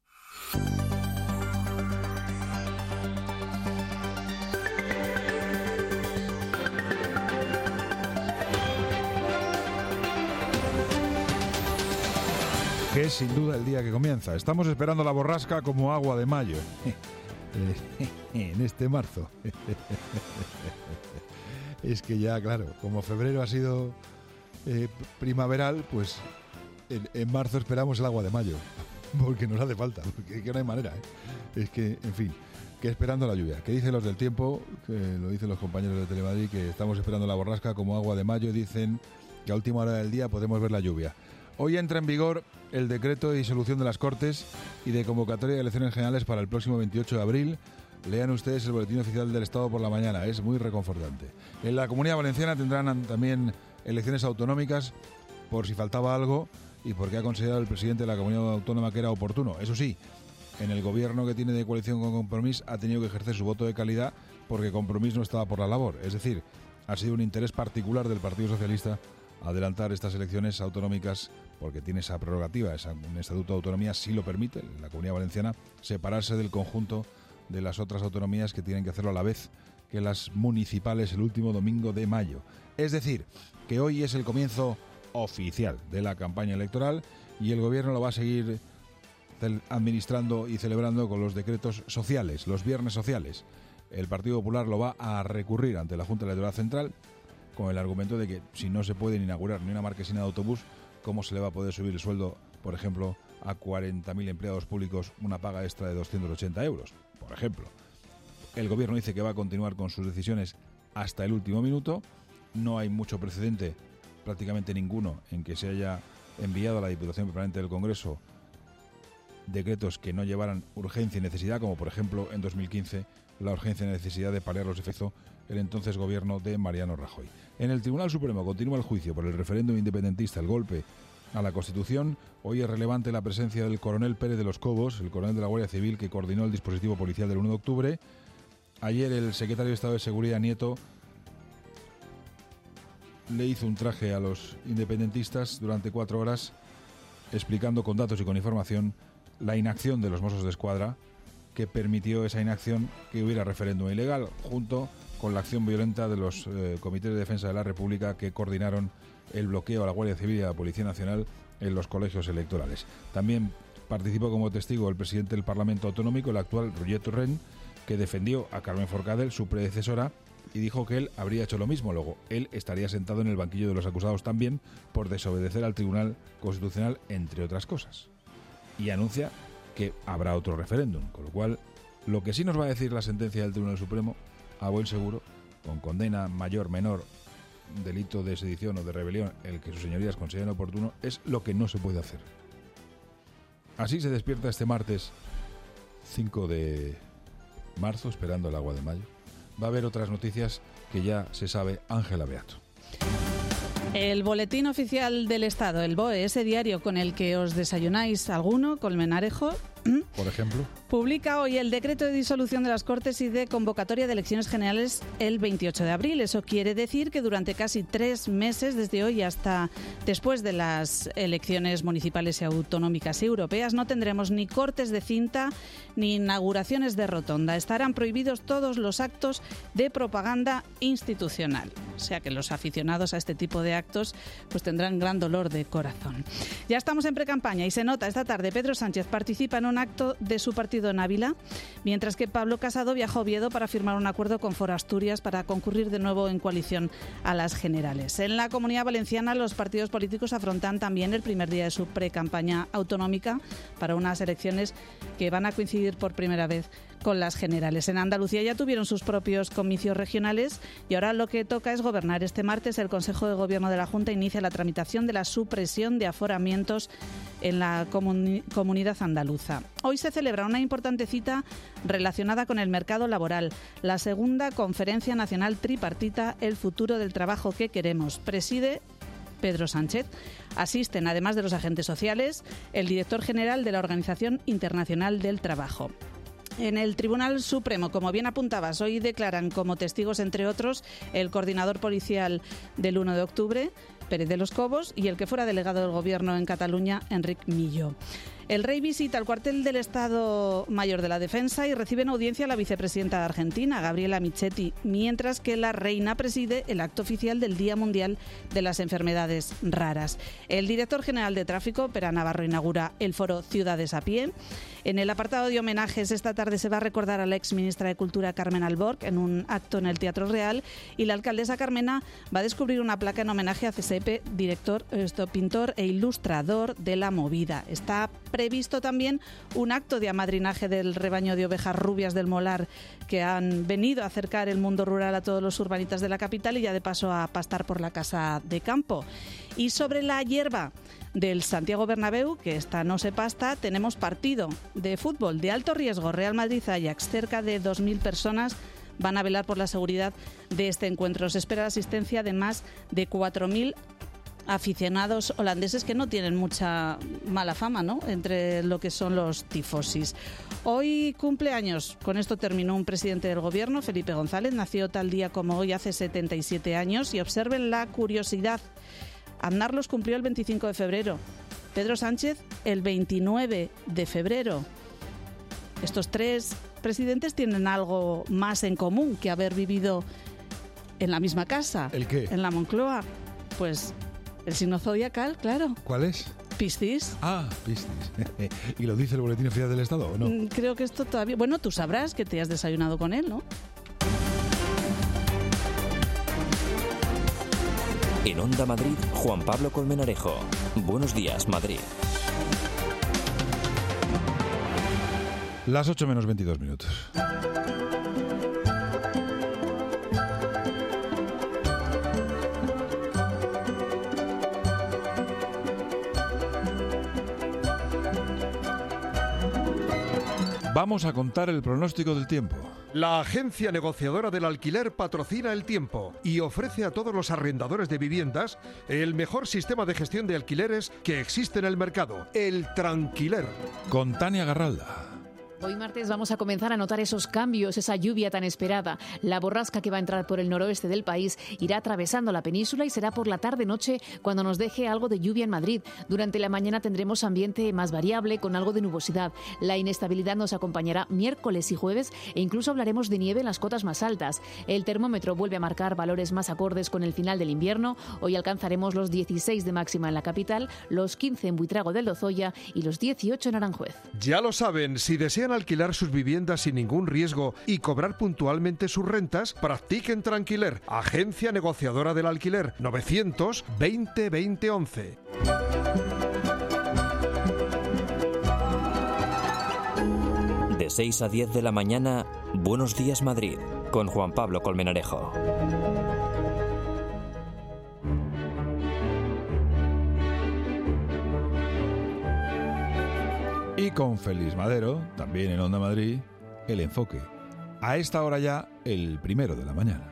Que es sin duda el día que comienza. Estamos esperando la borrasca como agua de mayo. En este marzo. Es que ya, claro, como febrero ha sido primaveral, pues en marzo esperamos el agua de mayo. Porque nos hace falta, porque no hay manera. Es que, en fin, que esperando la lluvia. Que dicen los del tiempo, que lo dicen los compañeros de Telemadrid, que estamos esperando la borrasca como agua de mayo. Dicen que a última hora del día podemos ver la lluvia. Hoy entra en vigor el decreto de disolución de las Cortes y de convocatoria de elecciones generales para el próximo 28 de abril. Lean ustedes el Boletín Oficial del Estado por la mañana, es muy reconfortante. En la Comunidad Valenciana tendrán también elecciones autonómicas por si faltaba algo y porque ha considerado el presidente de la Comunidad Autónoma que era oportuno. Eso sí, en el gobierno que tiene de coalición con Compromís ha tenido que ejercer su voto de calidad porque Compromís no estaba por la labor. Es decir, ha sido un interés particular del Partido Socialista adelantar estas elecciones autonómicas porque tiene esa prerrogativa, un estatuto de autonomía sí lo permite, la Comunidad Valenciana, separarse del conjunto de las otras autonomías que tienen que hacerlo a la vez que las municipales el último domingo de mayo. Es decir, que hoy es el comienzo oficial de la campaña electoral y el gobierno lo va a seguir administrando y celebrando con los decretos sociales, los viernes sociales. El Partido Popular lo va a recurrir ante la Junta Electoral Central con el argumento de que si no se puede inaugurar ni una marquesina de autobús, ¿cómo se le va a poder subir el sueldo, por ejemplo, a 40.000 empleados públicos una paga extra de 280 euros? Por ejemplo, el gobierno dice que va a continuar con sus decisiones hasta el último minuto. No hay mucho precedente, prácticamente ninguno, en que se haya enviado a la Diputación Permanente del Congreso decretos que no llevaran urgencia y necesidad, como por ejemplo en 2015 la urgencia y necesidad de paliar los efectos del entonces gobierno de Mariano Rajoy. En el Tribunal Supremo continúa el juicio por el referéndum independentista, el golpe a la Constitución. Hoy es relevante la presencia del coronel Pérez de los Cobos, el coronel de la Guardia Civil que coordinó el dispositivo policial del 1 de octubre. Ayer el secretario de Estado de Seguridad, Nieto, le hizo un traje a los independentistas durante 4 horas, explicando con datos y con información la inacción de los Mossos de Escuadra, que permitió esa inacción, que hubiera referéndum ilegal, junto con la acción violenta de los comités de defensa de la República que coordinaron el bloqueo a la Guardia Civil y a la Policía Nacional en los colegios electorales. También participó como testigo el presidente del Parlamento Autonómico, el actual Roger Torrent, que defendió a Carmen Forcadell, su predecesora, y dijo que él habría hecho lo mismo. Luego, él estaría sentado en el banquillo de los acusados también por desobedecer al Tribunal Constitucional, entre otras cosas. Y anuncia que habrá otro referéndum, con lo cual, lo que sí nos va a decir la sentencia del Tribunal Supremo, a buen seguro, con condena mayor, menor, delito de sedición o de rebelión, el que sus señorías consideren oportuno, es lo que no se puede hacer. Así se despierta este martes 5 de marzo, esperando el agua de mayo. Va a haber otras noticias que ya se sabe. Ángela Beato. El Boletín Oficial del Estado, el BOE, ese diario con el que os desayunáis alguno, Colmenarejo, por ejemplo, publica hoy el decreto de disolución de las Cortes y de convocatoria de elecciones generales el 28 de abril. Eso quiere decir que durante casi 3 meses, desde hoy hasta después de las elecciones municipales y autonómicas y europeas, no tendremos ni cortes de cinta ni inauguraciones de rotonda. Estarán prohibidos todos los actos de propaganda institucional. O sea que los aficionados a este tipo de actos pues tendrán gran dolor de corazón. Ya estamos en precampaña y se nota esta tarde. Pedro Sánchez participa en un acto de su partido en Ávila, mientras que Pablo Casado viaja a Oviedo para firmar un acuerdo con Foro Asturias para concurrir de nuevo en coalición a las generales. En la Comunidad Valenciana los partidos políticos afrontan también el primer día de su precampaña autonómica para unas elecciones que van a coincidir por primera vez con las generales. En Andalucía ya tuvieron sus propios comicios regionales y ahora lo que toca es gobernar. Este martes el Consejo de Gobierno de la Junta inicia la tramitación de la supresión de aforamientos en la comunidad andaluza. Hoy se celebra una importante cita relacionada con el mercado laboral, la segunda Conferencia Nacional Tripartita, El futuro del trabajo que queremos. Preside Pedro Sánchez. Asisten, además de los agentes sociales, el director general de la Organización Internacional del Trabajo. En el Tribunal Supremo, como bien apuntabas, hoy declaran como testigos, entre otros, el coordinador policial del 1 de octubre, Pérez de los Cobos, y el que fuera delegado del Gobierno en Cataluña, Enric Millo. El rey visita el cuartel del Estado Mayor de la Defensa y recibe en audiencia a la vicepresidenta de Argentina, Gabriela Michetti, mientras que la reina preside el acto oficial del Día Mundial de las Enfermedades Raras. El director general de Tráfico, Pera Navarro, inaugura el foro Ciudades a Pie. En el apartado de homenajes, esta tarde se va a recordar a la exministra de Cultura, Carmen Alborg, en un acto en el Teatro Real, y la alcaldesa Carmena va a descubrir una placa en homenaje a CSP, pintor e ilustrador de la movida. Está previsto también un acto de amadrinaje del rebaño de ovejas rubias del Molar, que han venido a acercar el mundo rural a todos los urbanitas de la capital y ya de paso a pastar por la casa de campo. Y sobre la hierba del Santiago Bernabéu, que esta no se pasta, tenemos partido de fútbol de alto riesgo, Real Madrid-Ajax. Cerca de 2.000 personas van a velar por la seguridad de este encuentro. Se espera la asistencia de más de 4.000 aficionados holandeses, que no tienen mucha mala fama, ¿no?, entre lo que son los tifosis. Hoy cumpleaños, con esto terminó, un presidente del Gobierno, Felipe González. Nació tal día como hoy hace 77 años y observen la curiosidad. Aznar los cumplió el 25 de febrero, Pedro Sánchez el 29 de febrero. Estos 3 presidentes tienen algo más en común que haber vivido en la misma casa. ¿El qué? En la Moncloa. Pues el signo zodiacal, claro. ¿Cuál es? Piscis. Ah, Piscis. ¿Y lo dice el Boletín Oficial del Estado o no? Creo que esto todavía... Bueno, tú sabrás que te has desayunado con él, ¿no? En Onda Madrid, Juan Pablo Colmenarejo. Buenos días, Madrid. Las 8 menos 22 minutos. Vamos a contar el pronóstico del tiempo. La agencia negociadora del alquiler patrocina el tiempo y ofrece a todos los arrendadores de viviendas el mejor sistema de gestión de alquileres que existe en el mercado, el Tranquiler. Con Tania Garralda. Hoy martes vamos a comenzar a notar esos cambios, esa lluvia tan esperada. La borrasca que va a entrar por el noroeste del país irá atravesando la península y será por la tarde-noche cuando nos deje algo de lluvia en Madrid. Durante la mañana tendremos ambiente más variable con algo de nubosidad. La inestabilidad nos acompañará miércoles y jueves e incluso hablaremos de nieve en las cotas más altas. El termómetro vuelve a marcar valores más acordes con el final del invierno. Hoy alcanzaremos los 16 de máxima en la capital, los 15 en Buitrago del Lozoya y los 18 en Aranjuez. Ya lo saben, si desean alquilar sus viviendas sin ningún riesgo y cobrar puntualmente sus rentas, practiquen Tranquiler, agencia negociadora del alquiler, 920 20 11. De 6 a 10 de la mañana, Buenos Días Madrid, con Juan Pablo Colmenarejo. Y con Félix Madero, también en Onda Madrid, El Enfoque. A esta hora ya, el 1 de la mañana.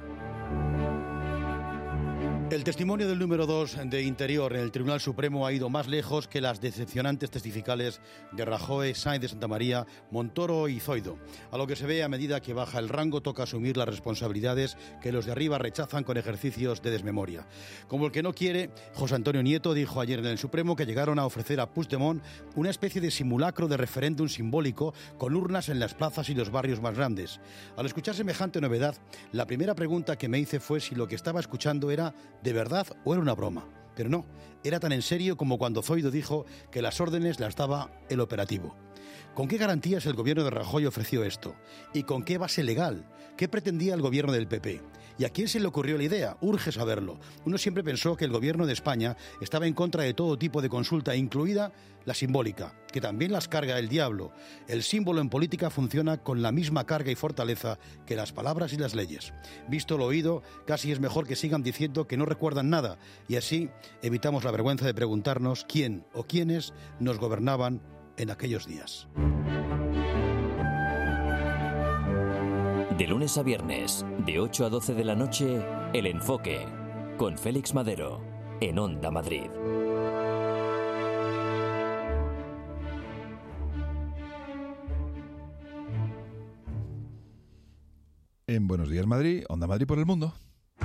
El testimonio del número 2 de Interior en el Tribunal Supremo ha ido más lejos que las decepcionantes testificales de Rajoy, Sáenz de Santamaría, Montoro y Zoido. A lo que se ve, a medida que baja el rango, toca asumir las responsabilidades que los de arriba rechazan con ejercicios de desmemoria. Como el que no quiere, José Antonio Nieto dijo ayer en el Supremo que llegaron a ofrecer a Puigdemont una especie de simulacro de referéndum simbólico con urnas en las plazas y los barrios más grandes. Al escuchar semejante novedad, la primera pregunta que me hice fue si lo que estaba escuchando era de verdad o era una broma. Pero no, era tan en serio como cuando Zoido dijo que las órdenes las daba el operativo. ¿Con qué garantías el gobierno de Rajoy ofreció esto? ¿Y con qué base legal? ¿Qué pretendía el gobierno del PP? ¿Y a quién se le ocurrió la idea? Urge saberlo. Uno siempre pensó que el gobierno de España estaba en contra de todo tipo de consulta, incluida la simbólica, que también las carga el diablo. El símbolo en política funciona con la misma carga y fortaleza que las palabras y las leyes. Visto lo oído, casi es mejor que sigan diciendo que no recuerdan nada, y así evitamos la vergüenza de preguntarnos quién o quiénes nos gobernaban en aquellos días. De lunes a viernes, de 8 a 12 de la noche, El Enfoque, con Félix Madero, en Onda Madrid. En Buenos Días Madrid, Onda Madrid por el mundo.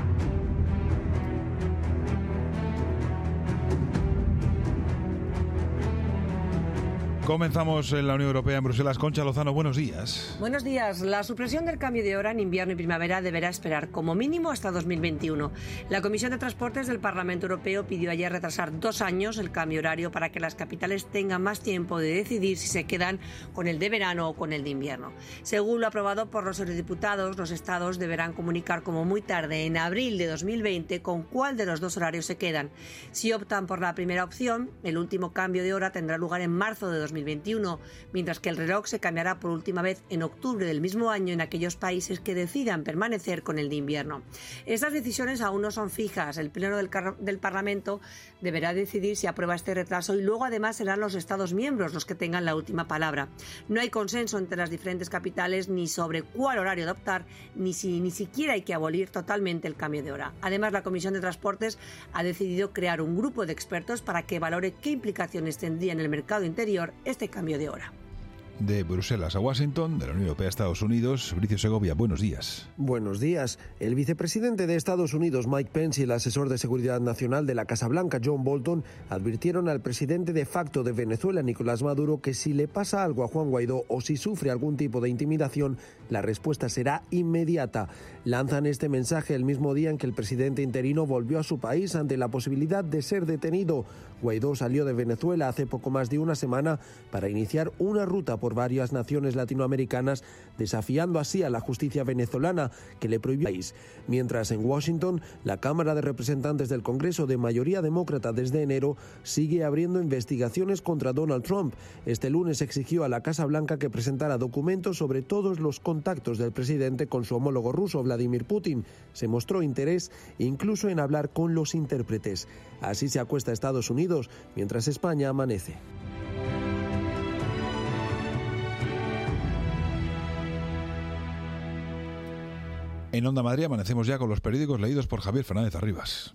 Comenzamos en la Unión Europea, en Bruselas. Concha Lozano, buenos días. Buenos días. La supresión del cambio de hora en invierno y primavera deberá esperar como mínimo hasta 2021. La Comisión de Transportes del Parlamento Europeo pidió ayer retrasar 2 años el cambio horario para que las capitales tengan más tiempo de decidir si se quedan con el de verano o con el de invierno. Según lo aprobado por los eurodiputados, los estados deberán comunicar como muy tarde en abril de 2020 con cuál de los 2 horarios se quedan. Si optan por la primera opción, el último cambio de hora tendrá lugar en marzo de 2021, mientras que el reloj se cambiará por última vez en octubre del mismo año en aquellos países que decidan permanecer con el de invierno. Estas decisiones aún no son fijas. El Pleno del Parlamento deberá decidir si aprueba este retraso y luego además serán los Estados miembros los que tengan la última palabra. No hay consenso entre las diferentes capitales ni sobre cuál horario adoptar, ni siquiera hay que abolir totalmente el cambio de hora. Además, la Comisión de Transportes ha decidido crear un grupo de expertos para que valore qué implicaciones tendría en el mercado interior este cambio de hora. De Bruselas a Washington, de la Unión Europea a Estados Unidos, Fabricio Segovia, buenos días. Buenos días. El vicepresidente de Estados Unidos, Mike Pence, y el asesor de Seguridad Nacional de la Casa Blanca, John Bolton, advirtieron al presidente de facto de Venezuela, Nicolás Maduro, que si le pasa algo a Juan Guaidó o si sufre algún tipo de intimidación, la respuesta será inmediata. Lanzan este mensaje el mismo día en que el presidente interino volvió a su país ante la posibilidad de ser detenido. Guaidó salió de Venezuela hace poco más de una semana para iniciar una ruta por varias naciones latinoamericanas, desafiando así a la justicia venezolana que le prohibió el país. Mientras en Washington, la Cámara de Representantes del Congreso, de mayoría demócrata desde enero, sigue abriendo investigaciones contra Donald Trump. Este lunes exigió a la Casa Blanca que presentara documentos sobre todos los contactos del presidente con su homólogo ruso, Vladimir Putin. Se mostró interés incluso en hablar con los intérpretes. Así se acuesta Estados Unidos, mientras España amanece. En Onda Madrid amanecemos ya con los periódicos leídos por Javier Fernández Arribas.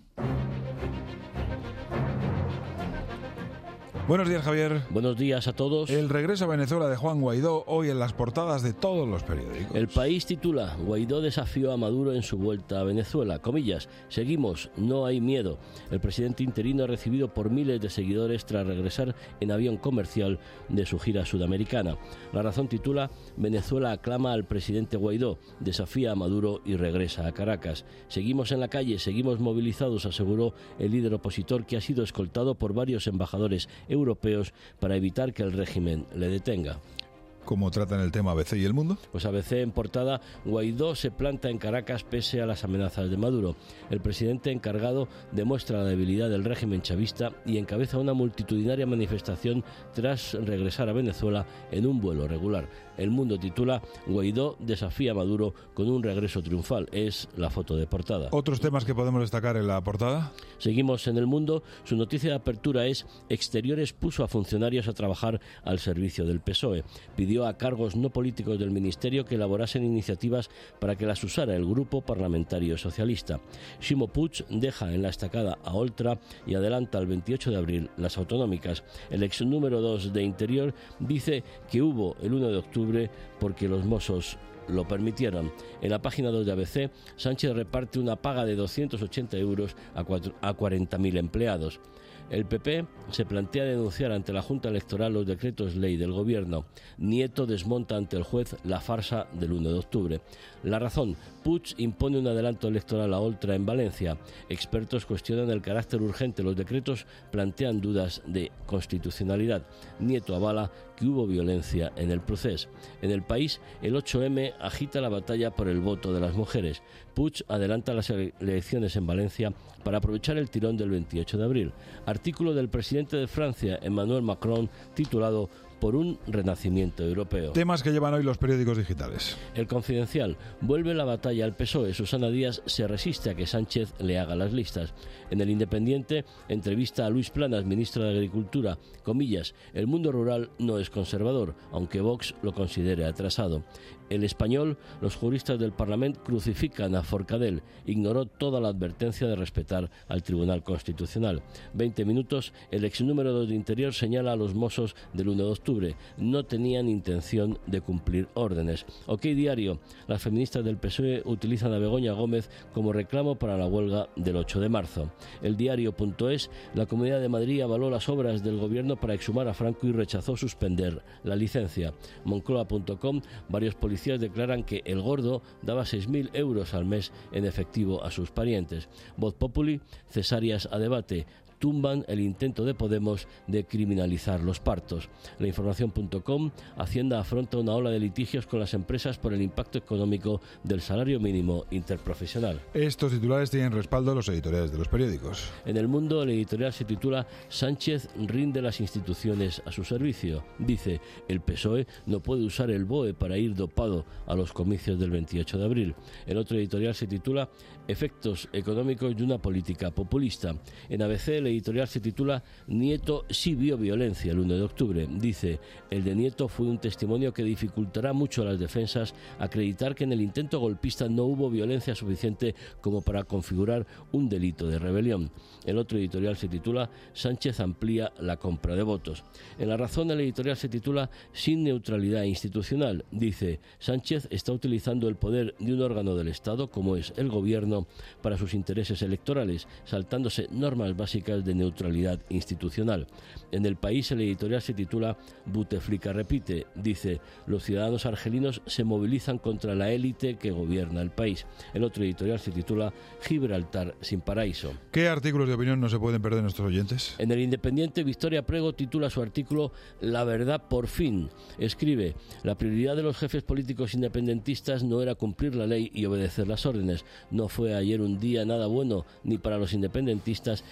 Buenos días, Javier. Buenos días a todos. El regreso a Venezuela de Juan Guaidó hoy en las portadas de todos los periódicos. El País titula: Guaidó desafió a Maduro en su vuelta a Venezuela. Comillas, seguimos, no hay miedo. El presidente interino ha recibido por miles de seguidores tras regresar en avión comercial de su gira sudamericana. La Razón titula: Venezuela aclama al presidente Guaidó, desafía a Maduro y regresa a Caracas. Seguimos en la calle, seguimos movilizados, aseguró el líder opositor, que ha sido escoltado por varios embajadores europeos para evitar que el régimen le detenga. ¿Cómo tratan el tema ABC y El Mundo? Pues ABC en portada: Guaidó se planta en Caracas pese a las amenazas de Maduro. El presidente encargado demuestra la debilidad del régimen chavista y encabeza una multitudinaria manifestación tras regresar a Venezuela en un vuelo regular. El Mundo titula: Guaidó desafía a Maduro con un regreso triunfal. Es la foto de portada. ¿Otros temas que podemos destacar en la portada? Seguimos en El Mundo. Su noticia de apertura es: Exteriores puso a funcionarios a trabajar al servicio del PSOE. Pidió a cargos no políticos del Ministerio que elaborasen iniciativas para que las usara el Grupo Parlamentario Socialista. Ximo Puig deja en la estacada a Oltra y adelanta al 28 de abril las autonómicas. El ex número 2 de Interior dice que hubo el 1 de octubre porque los Mossos lo permitieron. En la página 2 de ABC, Sánchez reparte una paga de 280 euros a 40.000 empleados. El PP se plantea denunciar ante la Junta Electoral los decretos ley del Gobierno. Nieto desmonta ante el juez la farsa del 1 de octubre. La Razón: Puig impone un adelanto electoral a Oltra en Valencia. Expertos cuestionan el carácter urgente. Los decretos plantean dudas de constitucionalidad. Nieto avala que hubo violencia en el proceso. En El País, el 8M agita la batalla por el voto de las mujeres. Puig adelanta las elecciones en Valencia para aprovechar el tirón del 28 de abril. Artículo del presidente de Francia, Emmanuel Macron, titulado: por un renacimiento europeo. Temas que llevan hoy los periódicos digitales. El Confidencial: vuelve la batalla al PSOE. Susana Díaz se resiste a que Sánchez le haga las listas. En El Independiente, entrevista a Luis Planas, ministro de Agricultura. Comillas: el mundo rural no es conservador, aunque Vox lo considere atrasado. El Español: los juristas del Parlamento crucifican a Forcadell. Ignoró toda la advertencia de respetar al Tribunal Constitucional. 20 minutos: el ex número 2 de Interior señala a los Mossos del 1 de octubre. No tenían intención de cumplir órdenes. OK Diario: las feministas del PSOE utilizan a Begoña Gómez como reclamo para la huelga del 8 de marzo. El Diario.es: la Comunidad de Madrid avaló las obras del gobierno para exhumar a Franco y rechazó suspender la licencia. Moncloa.com: varios policías declaran que el Gordo daba 6.000 euros al mes en efectivo a sus parientes. Voz Populi: cesáreas a debate. Tumban el intento de Podemos de criminalizar los partos. La Información.com: Hacienda afronta una ola de litigios con las empresas por el impacto económico del salario mínimo interprofesional. Estos titulares tienen respaldo en los editoriales de los periódicos. En El Mundo, el editorial se titula: Sánchez rinde las instituciones a su servicio. Dice: el PSOE no puede usar el BOE para ir dopado a los comicios del 28 de abril. El otro editorial se titula: Efectos económicos de una política populista. En ABC, el editorial se titula: Nieto sí vio violencia el 1 de octubre. Dice: el de Nieto fue un testimonio que dificultará mucho a las defensas acreditar que en el intento golpista no hubo violencia suficiente como para configurar un delito de rebelión. El otro editorial se titula: Sánchez amplía la compra de votos. En La Razón, el editorial se titula: Sin neutralidad institucional. Dice: Sánchez está utilizando el poder de un órgano del Estado, como es el Gobierno, para sus intereses electorales, saltándose normas básicas de neutralidad institucional. En El País, el editorial se titula: Buteflika repite. Dice: los ciudadanos argelinos se movilizan contra la élite que gobierna el país. El otro editorial se titula: Gibraltar sin paraíso. ¿Qué artículos de opinión no se pueden perder nuestros oyentes? En El Independiente, Victoria Prego titula su artículo: La verdad por fin. Escribe: la prioridad de los jefes políticos independentistas no era cumplir la ley y obedecer las órdenes. No fue ayer un día nada bueno ni para los independentistas ni para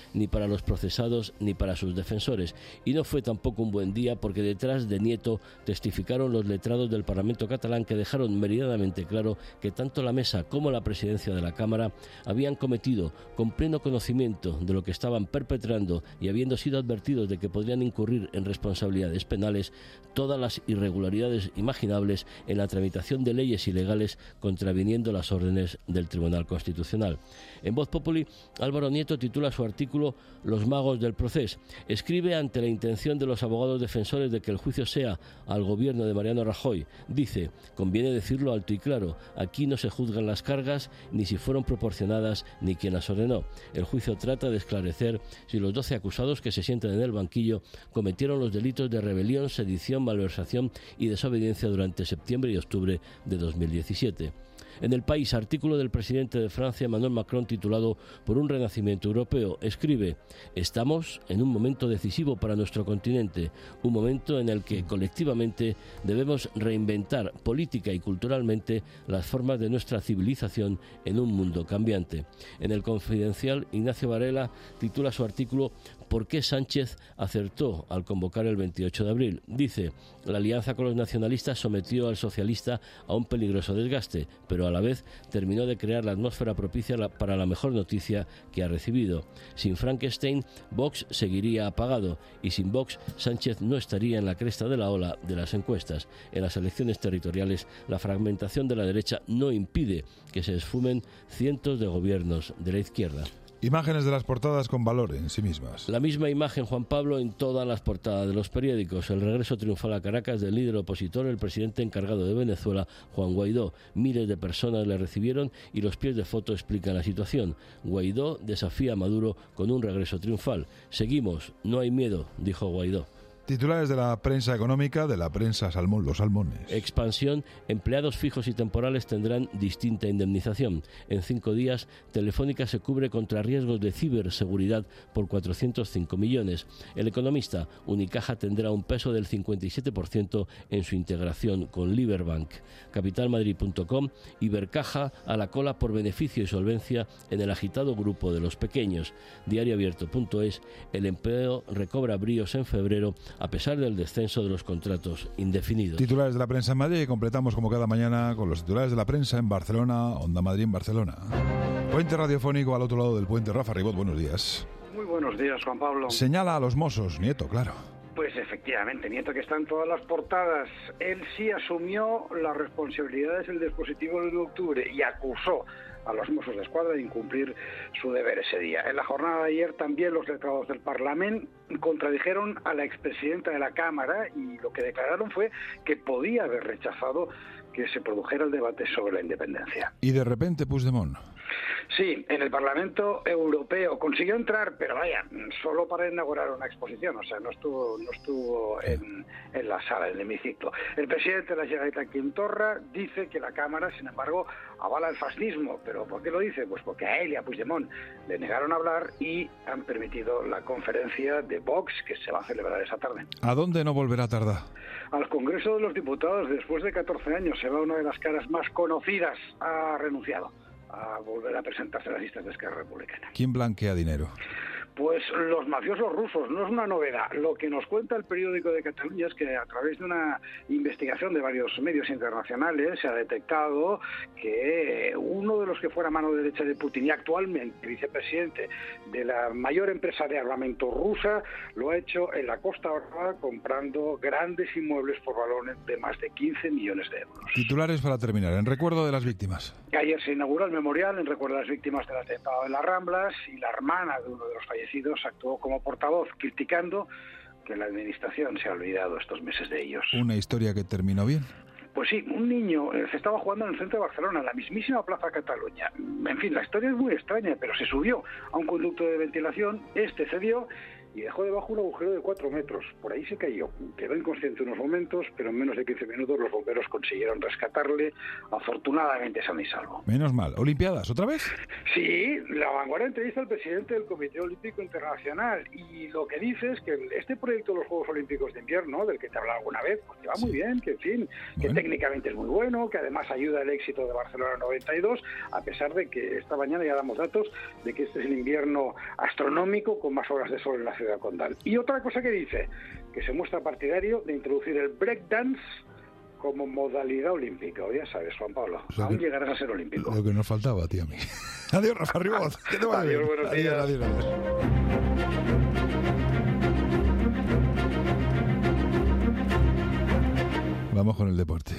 los procesados ni para sus defensores. Y no fue tampoco un buen día porque detrás de Nieto testificaron los letrados del Parlamento catalán que dejaron meridianamente claro que tanto la mesa como la presidencia de la Cámara habían cometido, con pleno conocimiento de lo que estaban perpetrando y habiendo sido advertidos de que podrían incurrir en responsabilidades penales, todas las irregularidades imaginables en la tramitación de leyes ilegales contraviniendo las órdenes del Tribunal Constitucional. En Voz Populi, Álvaro Nieto titula su artículo «Los magos del procés». Escribe ante la intención de los abogados defensores de que el juicio sea al gobierno de Mariano Rajoy. Dice, conviene decirlo alto y claro, aquí no se juzgan las cargas, ni si fueron proporcionadas, ni quién las ordenó. El juicio trata de esclarecer si los 12 acusados que se sientan en el banquillo cometieron los delitos de rebelión, sedición, malversación y desobediencia durante septiembre y octubre de 2017. En El País, artículo del presidente de Francia, Emmanuel Macron, titulado «Por un renacimiento europeo», escribe: «Estamos en un momento decisivo para nuestro continente, un momento en el que colectivamente debemos reinventar política y culturalmente las formas de nuestra civilización en un mundo cambiante». En El Confidencial, Ignacio Varela titula su artículo «¿Por qué Sánchez acertó al convocar el 28 de abril?» Dice: «La alianza con los nacionalistas sometió al socialista a un peligroso desgaste, pero a la vez terminó de crear la atmósfera propicia para la mejor noticia que ha recibido. Sin Frankenstein, Vox seguiría apagado, y sin Vox, Sánchez no estaría en la cresta de la ola de las encuestas. En las elecciones territoriales, la fragmentación de la derecha no impide que se esfumen cientos de gobiernos de la izquierda». Imágenes de las portadas con valor en sí mismas. La misma imagen, Juan Pablo, en todas las portadas de los periódicos. El regreso triunfal a Caracas del líder opositor, el presidente encargado de Venezuela, Juan Guaidó. Miles de personas le recibieron y los pies de foto explican la situación. Guaidó desafía a Maduro con un regreso triunfal. «Seguimos, no hay miedo», dijo Guaidó. Titulares de la prensa económica, de la prensa salmón, los salmones. Expansión, empleados fijos y temporales tendrán distinta indemnización. En 5 días, Telefónica se cubre contra riesgos de ciberseguridad por 405 millones. El Economista, Unicaja tendrá un peso del 57% en su integración con Liberbank. Capitalmadrid.com, Ibercaja a la cola por beneficio y solvencia en el agitado grupo de los pequeños. Diarioabierto.es, el empleo recobra bríos en febrero a pesar del descenso de los contratos indefinidos. Titulares de la prensa en Madrid, y completamos como cada mañana con los titulares de la prensa en Barcelona, Onda Madrid en Barcelona. Puente radiofónico al otro lado del puente. Rafa Ribot, buenos días. Muy buenos días, Juan Pablo. Señala a los mozos, Nieto, claro. Pues efectivamente, Nieto, que está en todas las portadas. Él sí asumió las responsabilidades del dispositivo del 1 de octubre y acusó a los Mossos de Escuadra de incumplir su deber ese día. En la jornada de ayer también los letrados del Parlamento contradijeron a la expresidenta de la Cámara y lo que declararon fue que podía haber rechazado que se produjera el debate sobre la independencia. Y de repente Puigdemont. Sí, en el Parlamento Europeo consiguió entrar, pero vaya, solo para inaugurar una exposición, o sea, no estuvo en la sala, en el hemiciclo. El presidente de la Generalitat, Quim Torra, dice que la Cámara, sin embargo, avala el fascismo. ¿Pero por qué lo dice? Pues porque a él y a Puigdemont le negaron hablar y han permitido la conferencia de Vox, que se va a celebrar esa tarde. ¿A dónde no volverá a tardar? Al Congreso de los Diputados, después de 14 años, se va una de las caras más conocidas, ha renunciado a volver a presentarse a las listas de Esquerra Republicana. ¿Quién blanquea dinero? Pues los mafiosos rusos, no es una novedad. Lo que nos cuenta el periódico de Cataluña es que a través de una investigación de varios medios internacionales se ha detectado que uno de los que fuera mano derecha de Putin y actualmente vicepresidente de la mayor empresa de armamento rusa lo ha hecho en la Costa Brava comprando grandes inmuebles por valores de más de 15 millones de euros. Titulares para terminar, en recuerdo de las víctimas. Ayer se inauguró el memorial en recuerdo a las víctimas del atentado de las Ramblas y la hermana de uno de los fallecidos actuó como portavoz, criticando que la administración se ha olvidado estos meses de ellos. ¿Una historia que terminó bien? Pues sí, un niño se estaba jugando en el centro de Barcelona, en la mismísima Plaza Cataluña. En fin, la historia es muy extraña, pero se subió a un conducto de ventilación, este cedió y dejó debajo un agujero de 4 metros. Por ahí se cayó. Quedó inconsciente unos momentos, pero en menos de 15 minutos los bomberos consiguieron rescatarle, afortunadamente sano y salvo. Menos mal. ¿Olimpiadas otra vez? Sí, La Vanguardia entrevista al presidente del Comité Olímpico Internacional y lo que dice es que este proyecto de los Juegos Olímpicos de Invierno, del que te he hablado alguna vez, pues que va muy bien, que en fin, que técnicamente es muy bueno, que además ayuda al éxito de Barcelona 92, a pesar de que esta mañana ya damos datos de que este es el invierno astronómico con más horas de sol en la ciudad condal. Y otra cosa que dice, que se muestra partidario de introducir el breakdance como modalidad olímpica. O ya sabes, Juan Pablo, o sea, aún llegarás a ser olímpico. Lo que nos faltaba, tío, a mí. Adiós, Rafa Ribot. Que te vaya bien. Buenos días. Adiós. Vamos con el deporte.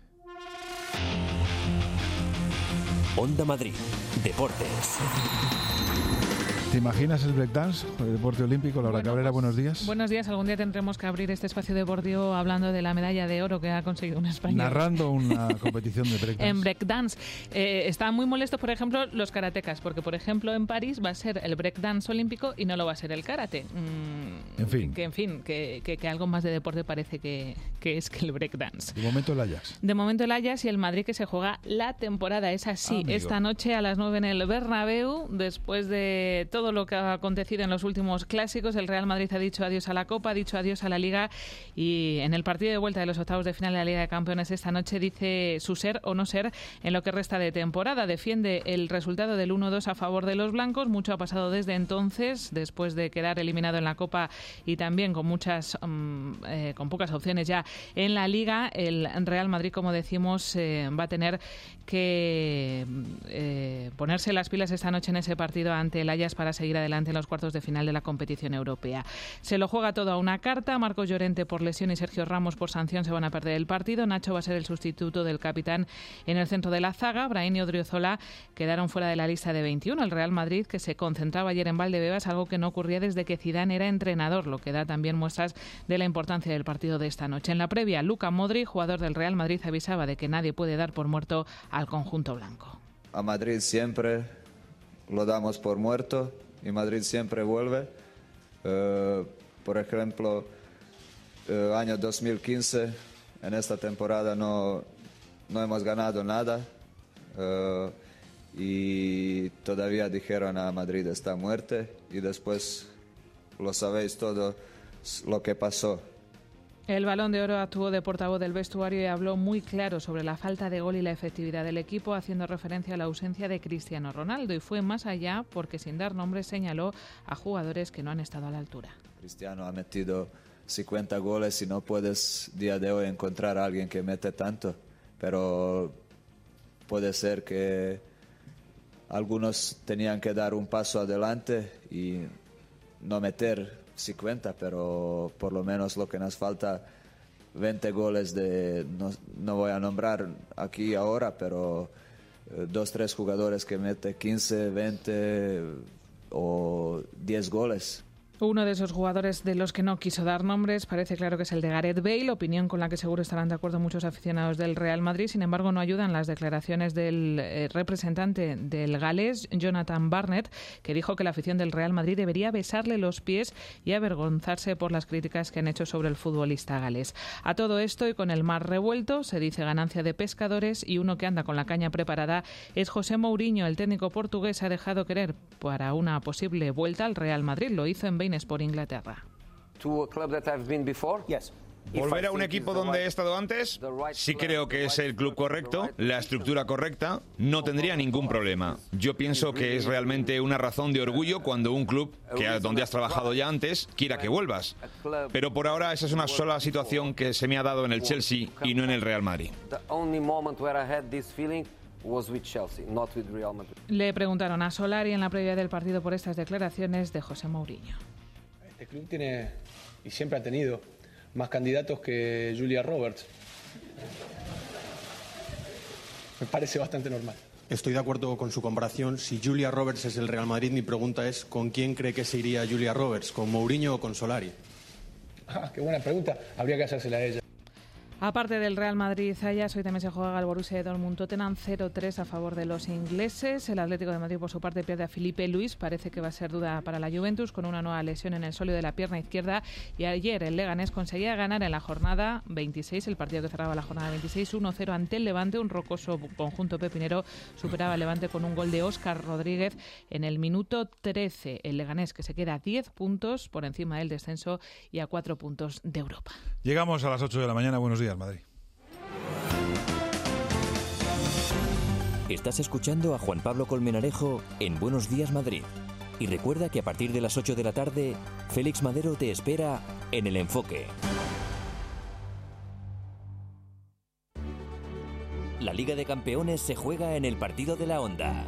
Onda Madrid, Deportes. ¿Te imaginas el breakdance, el deporte olímpico? Laura Cabrera, buenos días. Buenos días. Algún día tendremos que abrir este espacio deportivo hablando de la medalla de oro que ha conseguido un español. Narrando una competición de breakdance. En breakdance. Están muy molestos, por ejemplo, los karatecas, porque, por ejemplo, en París va a ser el breakdance olímpico y no lo va a ser el karate. Que algo más de deporte parece que es que el breakdance. De momento el Ajax. De momento el Ajax y el Madrid, que se juega la temporada. Es así, esta noche a las 9 en el Bernabéu, después de todo lo que ha acontecido en los últimos clásicos. El Real Madrid ha dicho adiós a la Copa, ha dicho adiós a la Liga, y en el partido de vuelta de los octavos de final de la Liga de Campeones esta noche dice su ser o no ser en lo que resta de temporada. Defiende el resultado del 1-2 a favor de los blancos. Mucho ha pasado desde entonces, después de quedar eliminado en la Copa y también con con pocas opciones ya en la Liga. El Real Madrid, como decimos, va a tener que ponerse las pilas esta noche en ese partido ante el Ajax para seguir adelante en los cuartos de final de la competición europea. Se lo juega todo a una carta. Marcos Llorente por lesión y Sergio Ramos por sanción se van a perder el partido. Nacho va a ser el sustituto del capitán en el centro de la zaga. Brahim y Odriozola quedaron fuera de la lista de 21. El Real Madrid, que se concentraba ayer en Valdebebas, algo que no ocurría desde que Zidane era entrenador, lo que da también muestras de la importancia del partido de esta noche. En la previa, Luka Modric, jugador del Real Madrid, avisaba de que nadie puede dar por muerto al conjunto blanco. A Madrid siempre lo damos por muerto y Madrid siempre vuelve. Por ejemplo, año 2015, en esta temporada no hemos ganado nada y todavía dijeron a Madrid está muerte y después lo sabéis todo lo que pasó. El Balón de Oro actuó de portavoz del vestuario y habló muy claro sobre la falta de gol y la efectividad del equipo, haciendo referencia a la ausencia de Cristiano Ronaldo, y fue más allá porque, sin dar nombres, señaló a jugadores que no han estado a la altura. Cristiano ha metido 50 goles y no puedes día de hoy encontrar a alguien que mete tanto, pero puede ser que algunos tenían que dar un paso adelante y no meter 50, pero por lo menos lo que nos falta 20 goles no voy a nombrar aquí ahora, pero 2-3 jugadores que meten 15, 20 o 10 goles. Uno de esos jugadores de los que no quiso dar nombres parece claro que es el de Gareth Bale, opinión con la que seguro estarán de acuerdo muchos aficionados del Real Madrid. Sin embargo, no ayudan las declaraciones del representante del galés, Jonathan Barnett, que dijo que la afición del Real Madrid debería besarle los pies y avergonzarse por las críticas que han hecho sobre el futbolista galés. A todo esto, y con el mar revuelto, se dice ganancia de pescadores, y uno que anda con la caña preparada es José Mourinho. El técnico portugués se ha dejado querer para una posible vuelta al Real Madrid. Lo hizo en por Inglaterra. Volver a un equipo donde he estado antes, sí creo que es el club correcto, la estructura correcta, no tendría ningún problema. Yo pienso que es realmente una razón de orgullo cuando un club donde has trabajado ya antes quiera que vuelvas. Pero por ahora esa es una sola situación que se me ha dado en el Chelsea y no en el Real Madrid. Le preguntaron a Solari en la previa del partido por estas declaraciones de José Mourinho. Este club tiene y siempre ha tenido más candidatos que Julia Roberts. Me parece bastante normal. Estoy de acuerdo con su comparación. Si Julia Roberts es el Real Madrid, mi pregunta es ¿con quién cree que se iría Julia Roberts? ¿Con Mourinho o con Solari? Qué buena pregunta. Habría que hacérsela a ella. Aparte del Real Madrid-Ajax, hoy también se juega el Borussia Dortmund-Tottenham 0-3 a favor de los ingleses. El Atlético de Madrid, por su parte, pierde a Filipe Luis. Parece que va a ser duda para la Juventus con una nueva lesión en el sóleo de la pierna izquierda. Y ayer el Leganés conseguía ganar en la jornada 26, el partido que cerraba la jornada 26, 1-0 ante el Levante. Un rocoso conjunto pepinero superaba al Levante con un gol de Óscar Rodríguez en el minuto 13. El Leganés, que se queda a 10 puntos por encima del descenso y a 4 puntos de Europa. Llegamos a las 8 de la mañana. Buenos días, Madrid. Estás escuchando a Juan Pablo Colmenarejo en Buenos Días Madrid. Y recuerda que a partir de las 8 de la tarde, Félix Madero te espera en El Enfoque. La Liga de Campeones se juega en el partido de la Onda.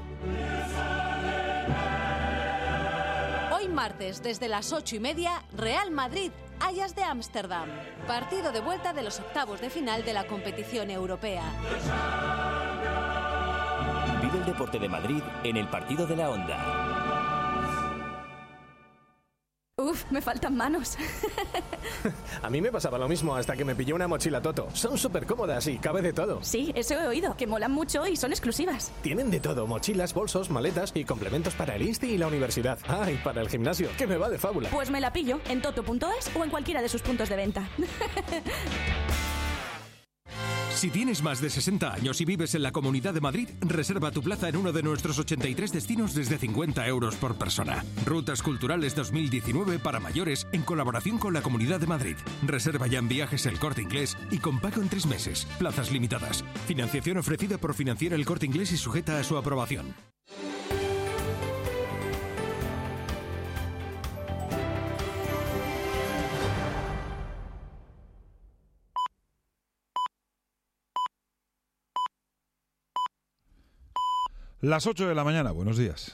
Hoy martes, desde las 8:30, Real Madrid, Ajax de Ámsterdam. Partido de vuelta de los octavos de final de la competición europea. Vive el deporte de Madrid en el partido de la Onda. Uf, me faltan manos. A mí me pasaba lo mismo hasta que me pilló una mochila Toto. Son súper cómodas y cabe de todo. Sí, eso he oído, que molan mucho y son exclusivas. Tienen de todo, mochilas, bolsos, maletas y complementos para el Insti y la universidad. Ah, y para el gimnasio, que me va de fábula. Pues me la pillo en toto.es o en cualquiera de sus puntos de venta. Si tienes más de 60 años y vives en la Comunidad de Madrid, reserva tu plaza en uno de nuestros 83 destinos desde 50 euros por persona. Rutas Culturales 2019 para mayores en colaboración con la Comunidad de Madrid. Reserva ya en Viajes El Corte Inglés y con pago en 3 meses. Plazas limitadas. Financiación ofrecida por Financiera El Corte Inglés y sujeta a su aprobación. Las 8 de la mañana, buenos días.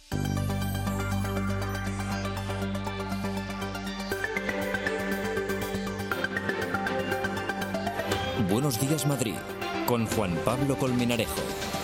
Buenos días Madrid, con Juan Pablo Colmenarejo.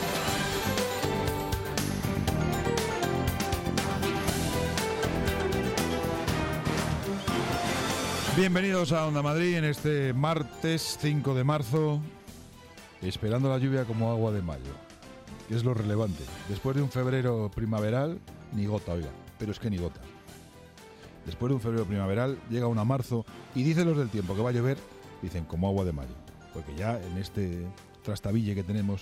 Bienvenidos a Onda Madrid en este martes 5 de marzo, esperando la lluvia como agua de mayo. Que es lo relevante. Después de un febrero primaveral, ni gota, oiga, pero es que ni gota. Después de un febrero primaveral, llega una marzo y dicen los del tiempo que va a llover, dicen como agua de mayo. Porque ya en este trastabille que tenemos,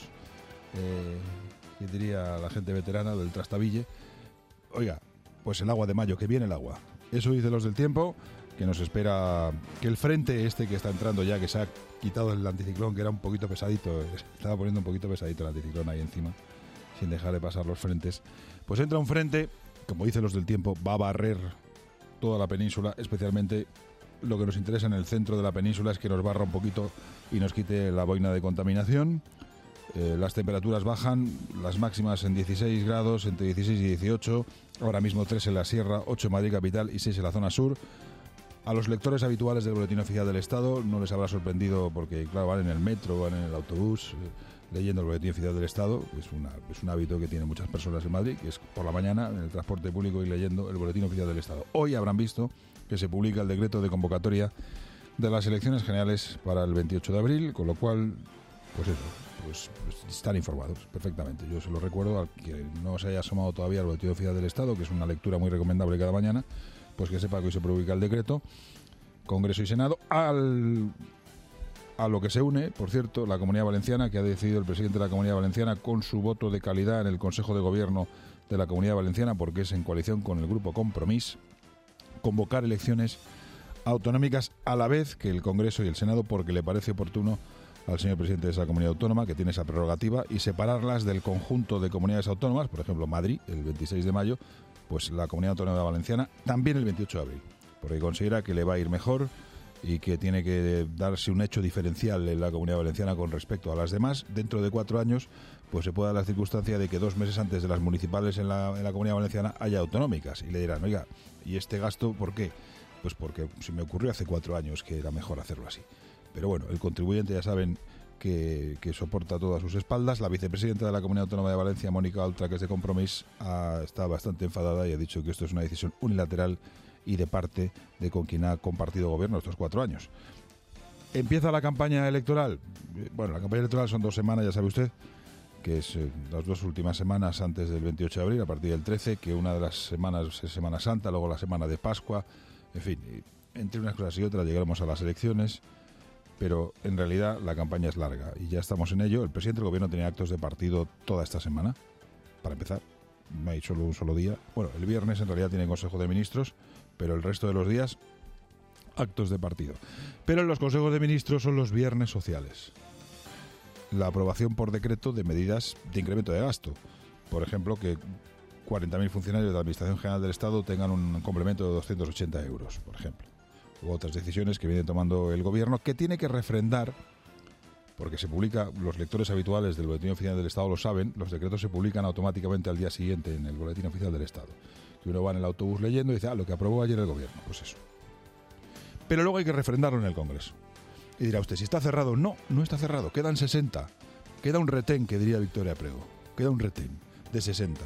que diría la gente veterana del trastabille, oiga, pues el agua de mayo, que viene el agua. Eso dicen los del tiempo, que nos espera que el frente este que está entrando ya, que se ha quitado el anticiclón, que era un poquito pesadito, estaba poniendo un poquito pesadito el anticiclón ahí encima, sin dejar de pasar los frentes, pues entra un frente, como dicen los del tiempo, va a barrer toda la península, especialmente lo que nos interesa en el centro de la península es que nos barra un poquito y nos quite la boina de contaminación. Las temperaturas bajan, las máximas en 16 grados, entre 16 y 18, ahora mismo 3 en la Sierra, 8 en Madrid capital y 6 en la zona sur. A los lectores habituales del Boletín Oficial del Estado no les habrá sorprendido porque, claro, van en el metro, van en el autobús, leyendo el Boletín Oficial del Estado. Es un hábito que tienen muchas personas en Madrid, que es por la mañana en el transporte público y leyendo el Boletín Oficial del Estado. Hoy habrán visto que se publica el decreto de convocatoria de las elecciones generales para el 28 de abril, con lo cual, pues eso, pues están informados perfectamente. Yo se lo recuerdo al que no se haya asomado todavía al Boletín Oficial del Estado, que es una lectura muy recomendable cada mañana, pues que sepa que hoy se publica el decreto, Congreso y Senado, a lo que se une, por cierto, la Comunidad Valenciana, que ha decidido el presidente de la Comunidad Valenciana con su voto de calidad en el Consejo de Gobierno de la Comunidad Valenciana, porque es en coalición con el Grupo Compromís, convocar elecciones autonómicas a la vez que el Congreso y el Senado, porque le parece oportuno al señor presidente de esa comunidad autónoma, que tiene esa prerrogativa, y separarlas del conjunto de comunidades autónomas, por ejemplo Madrid, el 26 de mayo, pues la Comunidad Autónoma Valenciana también el 28 de abril, porque considera que le va a ir mejor y que tiene que darse un hecho diferencial en la Comunidad Valenciana con respecto a las demás. Dentro de 4 años, pues se puede dar la circunstancia de que 2 meses antes de las municipales en la Comunidad Valenciana haya autonómicas. Y le dirán, oiga, ¿y este gasto por qué? Pues porque se me ocurrió hace 4 años que era mejor hacerlo así. Pero bueno, el contribuyente ya saben que soporta todo a sus espaldas. La vicepresidenta de la Comunidad Autónoma de Valencia, Mónica Oltra, que es de Compromís, está bastante enfadada y ha dicho que esto es una decisión unilateral y de parte de con quien ha compartido gobierno estos 4 años. Empieza la campaña electoral. Bueno, la campaña electoral son 2 semanas, ya sabe usted, que es las 2 últimas semanas antes del 28 de abril, a partir del 13, que una de las semanas es Semana Santa, luego la semana de Pascua, en fin, entre unas cosas y otras llegaremos a las elecciones, pero en realidad la campaña es larga y ya estamos en ello. El presidente del gobierno tenía actos de partido toda esta semana, para empezar, no hay solo un solo día. Bueno, el viernes en realidad tiene Consejo de Ministros, pero el resto de los días actos de partido. Pero los consejos de ministros son los viernes sociales. La aprobación por decreto de medidas de incremento de gasto. Por ejemplo, que 40.000 funcionarios de la Administración General del Estado tengan un complemento de 280 euros, por ejemplo. U otras decisiones que viene tomando el gobierno, que tiene que refrendar, porque se publica, los lectores habituales del Boletín Oficial del Estado lo saben, los decretos se publican automáticamente al día siguiente en el Boletín Oficial del Estado. Que uno va en el autobús leyendo y dice, lo que aprobó ayer el gobierno, pues eso. Pero luego hay que refrendarlo en el Congreso. Y dirá usted, si está cerrado, no está cerrado, quedan 60. Queda un retén, que diría Victoria Prego. Queda un retén de 60.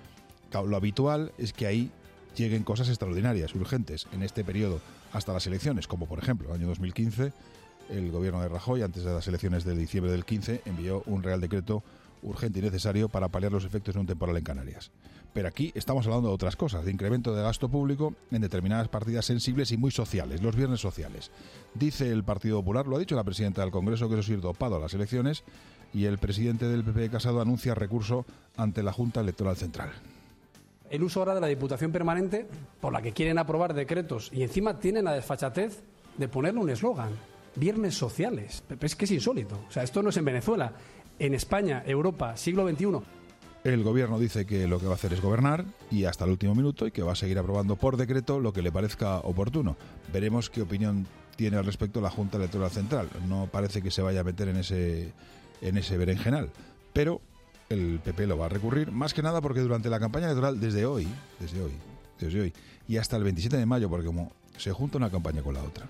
Lo habitual es que ahí lleguen cosas extraordinarias, urgentes, en este periodo hasta las elecciones, como por ejemplo el año 2015, el gobierno de Rajoy, antes de las elecciones de diciembre del 15, envió un Real Decreto urgente y necesario para paliar los efectos de un temporal en Canarias. Pero aquí estamos hablando de otras cosas, de incremento de gasto público en determinadas partidas sensibles y muy sociales, los viernes sociales. Dice el Partido Popular, lo ha dicho la presidenta del Congreso, que eso es ir dopado a las elecciones, y el presidente del PP, Casado, anuncia recurso ante la Junta Electoral Central. El uso ahora de la Diputación Permanente, por la que quieren aprobar decretos, y encima tienen la desfachatez de ponerle un eslogan, viernes sociales. Pero es que es insólito. O sea, esto no es en Venezuela, en España, Europa, siglo XXI. El gobierno dice que lo que va a hacer es gobernar y hasta el último minuto, y que va a seguir aprobando por decreto lo que le parezca oportuno. Veremos qué opinión tiene al respecto la Junta Electoral Central. No parece que se vaya a meter en ese berenjenal, pero el PP lo va a recurrir, más que nada porque durante la campaña electoral, desde hoy y hasta el 27 de mayo, porque como se junta una campaña con la otra,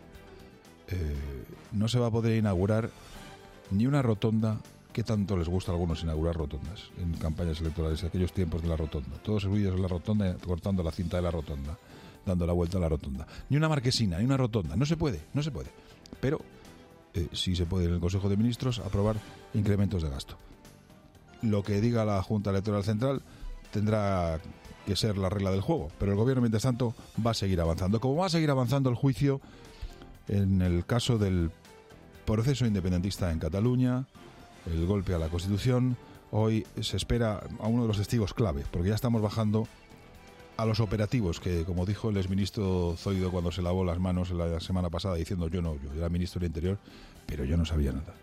no se va a poder inaugurar ni una rotonda, que tanto les gusta a algunos inaugurar rotondas en campañas electorales, aquellos tiempos de la rotonda, todos subidos en la rotonda, cortando la cinta de la rotonda, dando la vuelta a la rotonda, ni una marquesina, ni una rotonda, no se puede, pero sí se puede en el Consejo de Ministros aprobar incrementos de gasto. Lo que diga la Junta Electoral Central tendrá que ser la regla del juego, pero el gobierno, mientras tanto, va a seguir avanzando, como va a seguir avanzando el juicio en el caso del proceso independentista en Cataluña, el golpe a la Constitución. Hoy se espera a uno de los testigos clave, porque ya estamos bajando a los operativos que, como dijo el exministro Zoido cuando se lavó las manos la semana pasada diciendo yo era ministro del Interior, pero yo no sabía nada.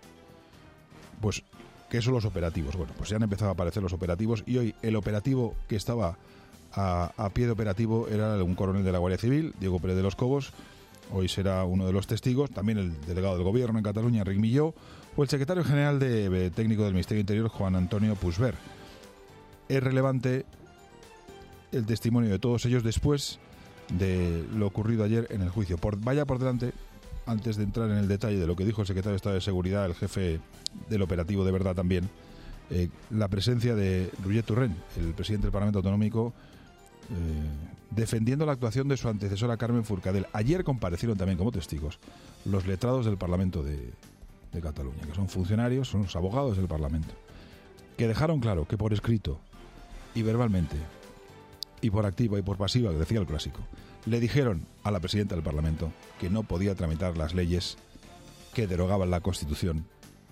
Pues, ¿qué son los operativos? Bueno, pues ya han empezado a aparecer los operativos, y hoy el operativo que estaba a pie de operativo era un coronel de la Guardia Civil, Diego Pérez de los Cobos. Hoy será uno de los testigos, también el delegado del Gobierno en Cataluña, Enric Milló, o el secretario general técnico del Ministerio del Interior, Juan Antonio Puigvert. Es relevante el testimonio de todos ellos después de lo ocurrido ayer en el juicio. Vaya por delante, antes de entrar en el detalle de lo que dijo el secretario de Estado de Seguridad, el jefe del operativo de verdad también, la presencia de Roger Torrent, el presidente del Parlamento Autonómico, defendiendo la actuación de su antecesora Carmen Forcadell. Ayer comparecieron también como testigos los letrados del Parlamento de Cataluña, que son funcionarios, son los abogados del Parlamento, que dejaron claro que por escrito y verbalmente, y por activa y por pasiva, que decía el clásico, le dijeron a la presidenta del Parlamento que no podía tramitar las leyes que derogaban la Constitución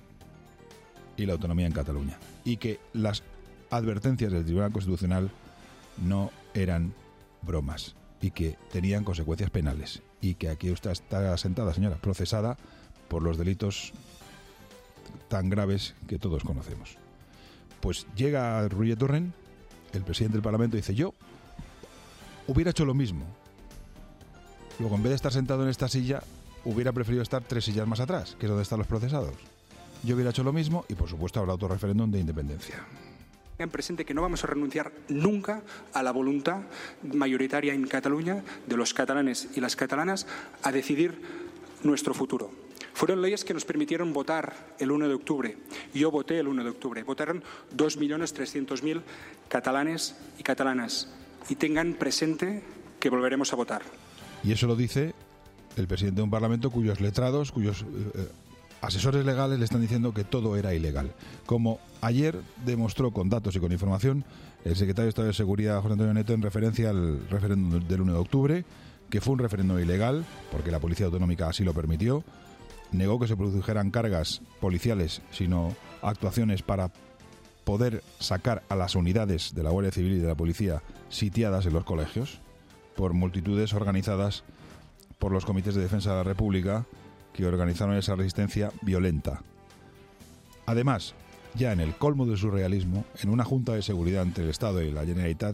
y la autonomía en Cataluña, y que las advertencias del Tribunal Constitucional no eran bromas y que tenían consecuencias penales, y que aquí usted está sentada, señora, procesada por los delitos tan graves que todos conocemos. Pues llega Roger Torrent, el presidente del Parlamento, y dice: yo hubiera hecho lo mismo. Luego, en vez de estar sentado en esta silla, hubiera preferido estar 3 sillas más atrás, que es donde están los procesados. Yo hubiera hecho lo mismo, y por supuesto habrá otro referéndum de independencia. En presente que no vamos a renunciar nunca a la voluntad mayoritaria en Cataluña de los catalanes y las catalanas a decidir nuestro futuro. Fueron leyes que nos permitieron votar el 1 de octubre. Yo voté el 1 de octubre. Votaron 2.300.000 catalanes y catalanas. Y tengan presente que volveremos a votar. Y eso lo dice el presidente de un parlamento cuyos letrados, cuyos asesores legales le están diciendo que todo era ilegal. Como ayer demostró con datos y con información el secretario de Estado de Seguridad, José Antonio Nieto, en referencia al referéndum del 1 de octubre, que fue un referéndum ilegal, porque la Policía Autonómica así lo permitió, negó que se produjeran cargas policiales, sino actuaciones para poder sacar a las unidades de la Guardia Civil y de la Policía sitiadas en los colegios por multitudes organizadas por los comités de defensa de la República que organizaron esa resistencia violenta. Además, ya en el colmo del surrealismo, en una junta de seguridad entre el Estado y la Generalitat,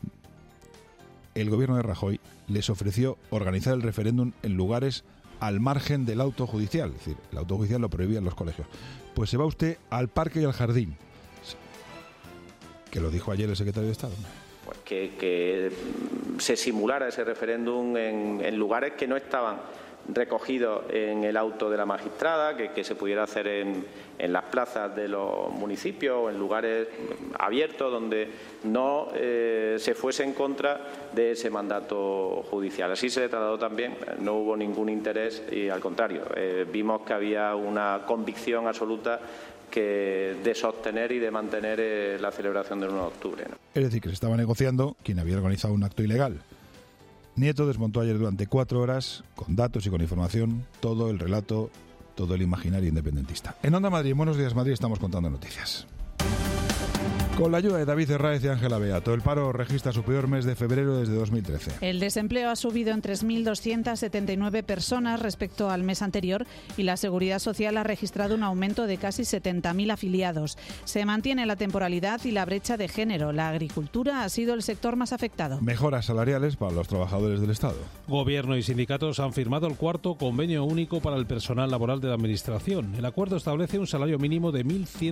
el gobierno de Rajoy les ofreció organizar el referéndum en lugares al margen del auto judicial. Es decir, el auto judicial lo prohibía en los colegios. Pues se va usted al parque y al jardín, que lo dijo ayer el secretario de Estado. Pues que se simulara ese referéndum en lugares que no estaban recogidos en el auto de la magistrada, que se pudiera hacer en las plazas de los municipios o en lugares abiertos donde no se fuese en contra de ese mandato judicial. Así se le trasladó también, no hubo ningún interés y al contrario, vimos que había una convicción absoluta de sostener y de mantener la celebración del 1 de octubre, ¿no? Es decir, que se estaba negociando quien había organizado un acto ilegal. Nieto desmontó ayer durante 4 horas, con datos y con información, todo el relato, todo el imaginario independentista. En Onda Madrid, Buenos Días Madrid, estamos contando noticias. Con la ayuda de David Herráez y Ángela Beato, el paro registra su peor mes de febrero desde 2013. El desempleo ha subido en 3.279 personas respecto al mes anterior y la Seguridad Social ha registrado un aumento de casi 70.000 afiliados. Se mantiene la temporalidad y la brecha de género. La agricultura ha sido el sector más afectado. Mejoras salariales para los trabajadores del Estado. Gobierno y sindicatos han firmado el 4º convenio único para el personal laboral de la Administración. El acuerdo establece un salario mínimo de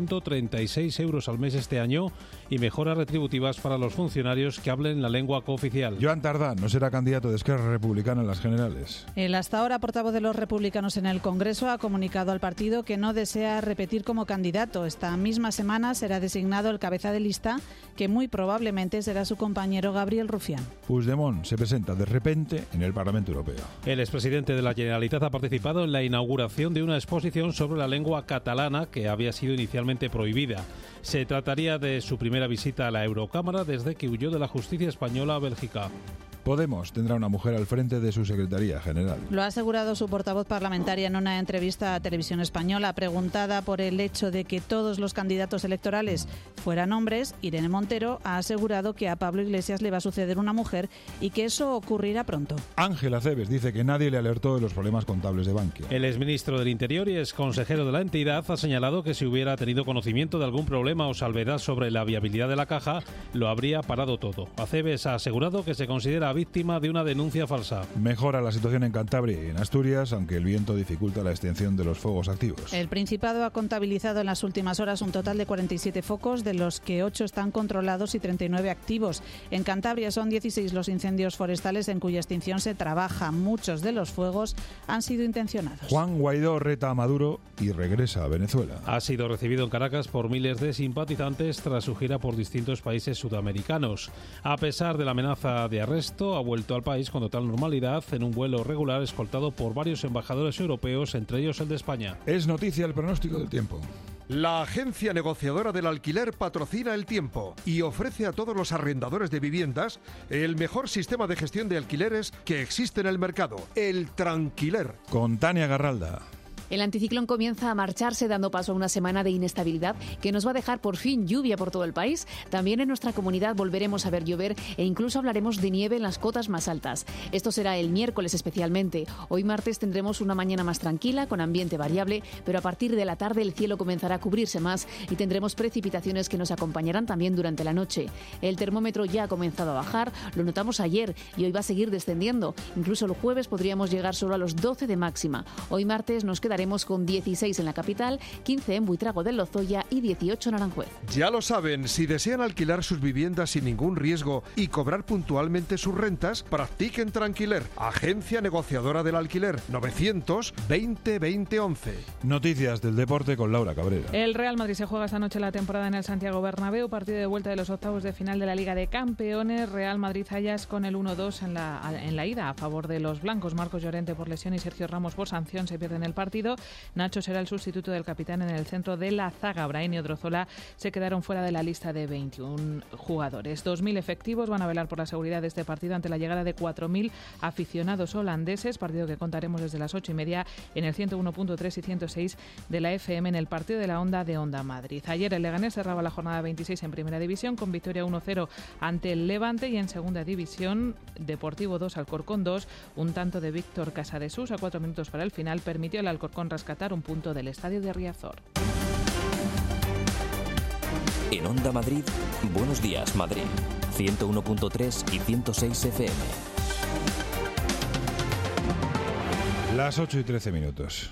1.136 euros al mes este año y mejoras retributivas para los funcionarios que hablen la lengua cooficial. Joan Tardá no será candidato de Esquerra Republicana en las generales. El hasta ahora portavoz de los republicanos en el Congreso ha comunicado al partido que no desea repetir como candidato. Esta misma semana será designado el cabeza de lista, que muy probablemente será su compañero Gabriel Rufián. Puigdemont se presenta de repente en el Parlamento Europeo. El expresidente de la Generalitat ha participado en la inauguración de una exposición sobre la lengua catalana que había sido inicialmente prohibida. Se trataría de su primera visita a la Eurocámara desde que huyó de la justicia española a Bélgica. Podemos tendrá una mujer al frente de su Secretaría General. Lo ha asegurado su portavoz parlamentaria en una entrevista a Televisión Española. Preguntada por el hecho de que todos los candidatos electorales fueran hombres, Irene Montero ha asegurado que a Pablo Iglesias le va a suceder una mujer y que eso ocurrirá pronto. Ángel Acebes dice que nadie le alertó de los problemas contables de Bankia. El exministro del Interior y exconsejero de la entidad ha señalado que si hubiera tenido conocimiento de algún problema o salvedad sobre la viabilidad de la caja, lo habría parado todo. Acebes ha asegurado que se considera víctima de una denuncia falsa. Mejora la situación en Cantabria y en Asturias, aunque el viento dificulta la extensión de los fuegos activos. El Principado ha contabilizado en las últimas horas un total de 47 focos, de los que 8 están controlados y 39 activos. En Cantabria son 16 los incendios forestales en cuya extinción se trabaja. Muchos de los fuegos han sido intencionados. Juan Guaidó reta a Maduro y regresa a Venezuela. Ha sido recibido en Caracas por miles de simpatizantes tras su gira por distintos países sudamericanos. A pesar de la amenaza de arresto, ha vuelto al país con total normalidad en un vuelo regular escoltado por varios embajadores europeos, entre ellos el de España. Es noticia el pronóstico del tiempo. La agencia negociadora del alquiler patrocina el tiempo y ofrece a todos los arrendadores de viviendas el mejor sistema de gestión de alquileres que existe en el mercado, el Tranquiler. Con Tania Garralda. El anticiclón comienza a marcharse, dando paso a una semana de inestabilidad que nos va a dejar por fin lluvia por todo el país. También en nuestra comunidad volveremos a ver llover e incluso hablaremos de nieve en las cotas más altas. Esto será el miércoles especialmente. Hoy martes tendremos una mañana más tranquila, con ambiente variable, pero a partir de la tarde el cielo comenzará a cubrirse más y tendremos precipitaciones que nos acompañarán también durante la noche. El termómetro ya ha comenzado a bajar, lo notamos ayer y hoy va a seguir descendiendo. Incluso el jueves podríamos llegar solo a los 12 de máxima. Hoy martes nos quedaremos Contaremos con 16 en la capital, 15 en Buitrago del Lozoya y 18 en Aranjuez. Ya lo saben, si desean alquilar sus viviendas sin ningún riesgo y cobrar puntualmente sus rentas, practiquen Tranquiler, agencia negociadora del alquiler, 920 2011. Noticias del deporte con Laura Cabrera. El Real Madrid se juega esta noche la temporada en el Santiago Bernabéu, partido de vuelta de los octavos de final de la Liga de Campeones. Real Madrid-Zayas con el 1-2 en la ida a favor de los blancos. Marcos Llorente por lesión y Sergio Ramos por sanción se pierden el partido. Nacho será el sustituto del capitán en el centro de la zaga. Brahim y Odriozola se quedaron fuera de la lista de 21 jugadores. 2.000 efectivos van a velar por la seguridad de este partido ante la llegada de 4.000 aficionados holandeses, partido que contaremos desde las 8:30 en el 101.3 y 106 de la FM en el partido de la Onda de Onda Madrid. Ayer el Leganés cerraba la jornada 26 en Primera División con victoria 1-0 ante el Levante, y en Segunda División Deportivo 2, Alcorcón 2, un tanto de Víctor Casadesús a 4 minutos para el final permitió al Alcorcón rescatar un punto del estadio de Riazor. En Onda Madrid, Buenos Días Madrid, 101.3 y 106 FM. Las 8:13.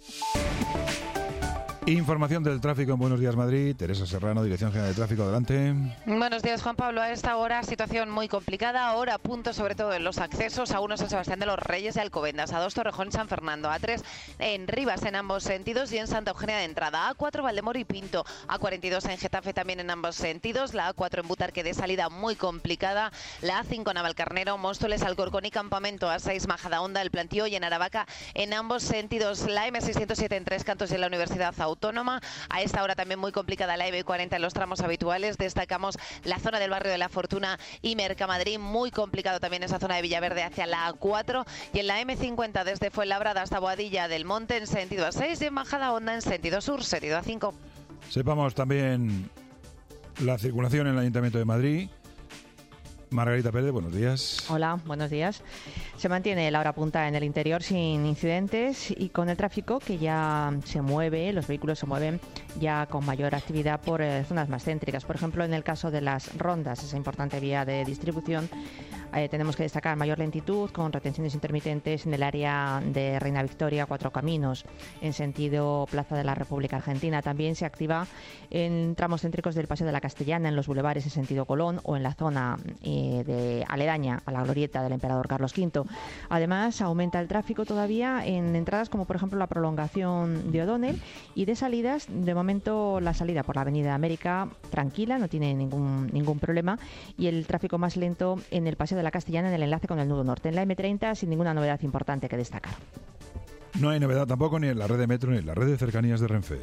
Información del tráfico en Buenos Días Madrid. Teresa Serrano, Dirección General de Tráfico, adelante. Buenos días, Juan Pablo. A esta hora situación muy complicada. Ahora punto sobre todo en los accesos. A 1 San Sebastián de los Reyes de Alcobendas, A2 Torrejón San Fernando, A3 en Rivas en ambos sentidos y en Santa Eugenia de entrada, A4 Valdemoro y Pinto, A42 en Getafe también en ambos sentidos, la A4 en Butarque de salida muy complicada, la A5 Navalcarnero, Móstoles, Alcorcón y Campamento, A6 Majadahonda, El Plantío y en Aravaca en ambos sentidos, la M607 en Tres Cantos y en la Universidad Autónoma. A esta hora también muy complicada la EB40 en los tramos habituales. Destacamos la zona del barrio de La Fortuna y Mercamadrid, muy complicado también esa zona de Villaverde hacia la A4, y en la M50 desde Fuenlabrada hasta Boadilla del Monte en sentido A6 y en Majadahonda en sentido sur, sentido A5. Sepamos también la circulación en el Ayuntamiento de Madrid. Margarita Pérez, buenos días. Hola, buenos días. Se mantiene la hora punta en el interior sin incidentes y con el tráfico que ya se mueve, los vehículos se mueven ya con mayor actividad por zonas más céntricas. Por ejemplo, en el caso de las rondas, esa importante vía de distribución, tenemos que destacar mayor lentitud con retenciones intermitentes en el área de Reina Victoria, Cuatro Caminos, en sentido Plaza de la República Argentina. También se activa en tramos céntricos del Paseo de la Castellana, en los bulevares en sentido Colón o en la zona de aledaña a la glorieta del Emperador Carlos V. Además, aumenta el tráfico todavía en entradas como por ejemplo la prolongación de O'Donnell, y de salidas, de momento la salida por la Avenida América tranquila, no tiene ningún problema, y el tráfico más lento en el Paseo de la Castellana en el enlace con el nudo norte. En la M30 sin ninguna novedad importante que destacar. No hay novedad tampoco ni en la red de metro ni en la red de cercanías de Renfe.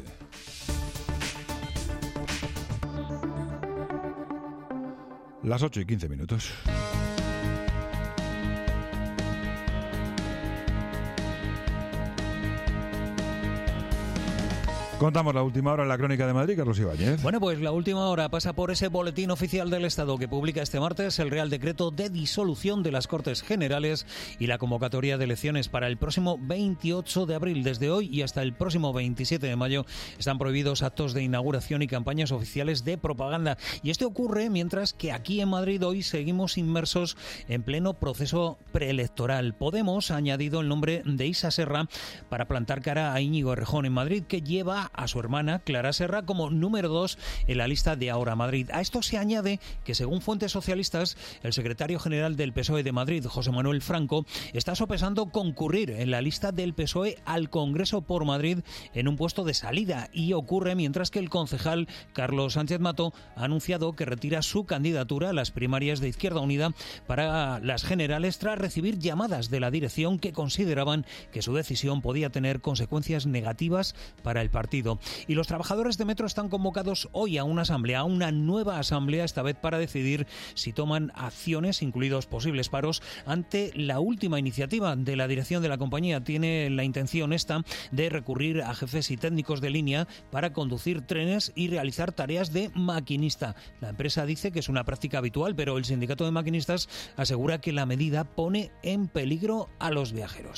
Las 8:15. Contamos la última hora en la Crónica de Madrid, Carlos Ibáñez. Bueno, pues la última hora pasa por ese boletín oficial del Estado que publica este martes el Real Decreto de disolución de las Cortes Generales y la convocatoria de elecciones para el próximo 28 de abril. Desde hoy y hasta el próximo 27 de mayo están prohibidos actos de inauguración y campañas oficiales de propaganda. Y esto ocurre mientras que aquí en Madrid hoy seguimos inmersos en pleno proceso preelectoral. Podemos ha añadido el nombre de Isa Serra para plantar cara a Íñigo Errejón en Madrid, que lleva a su hermana Clara Serra como número 2 en la lista de Ahora Madrid. A esto se añade que, según fuentes socialistas, el secretario general del PSOE de Madrid, José Manuel Franco, está sopesando concurrir en la lista del PSOE al Congreso por Madrid en un puesto de salida, y ocurre mientras que el concejal Carlos Sánchez Mato ha anunciado que retira su candidatura a las primarias de Izquierda Unida para las generales tras recibir llamadas de la dirección que consideraban que su decisión podía tener consecuencias negativas para el partido. Y los trabajadores de Metro están convocados hoy a una nueva asamblea, esta vez para decidir si toman acciones, incluidos posibles paros, ante la última iniciativa de la dirección de la compañía. Tiene la intención esta de recurrir a jefes y técnicos de línea para conducir trenes y realizar tareas de maquinista. La empresa dice que es una práctica habitual, pero el sindicato de maquinistas asegura que la medida pone en peligro a los viajeros.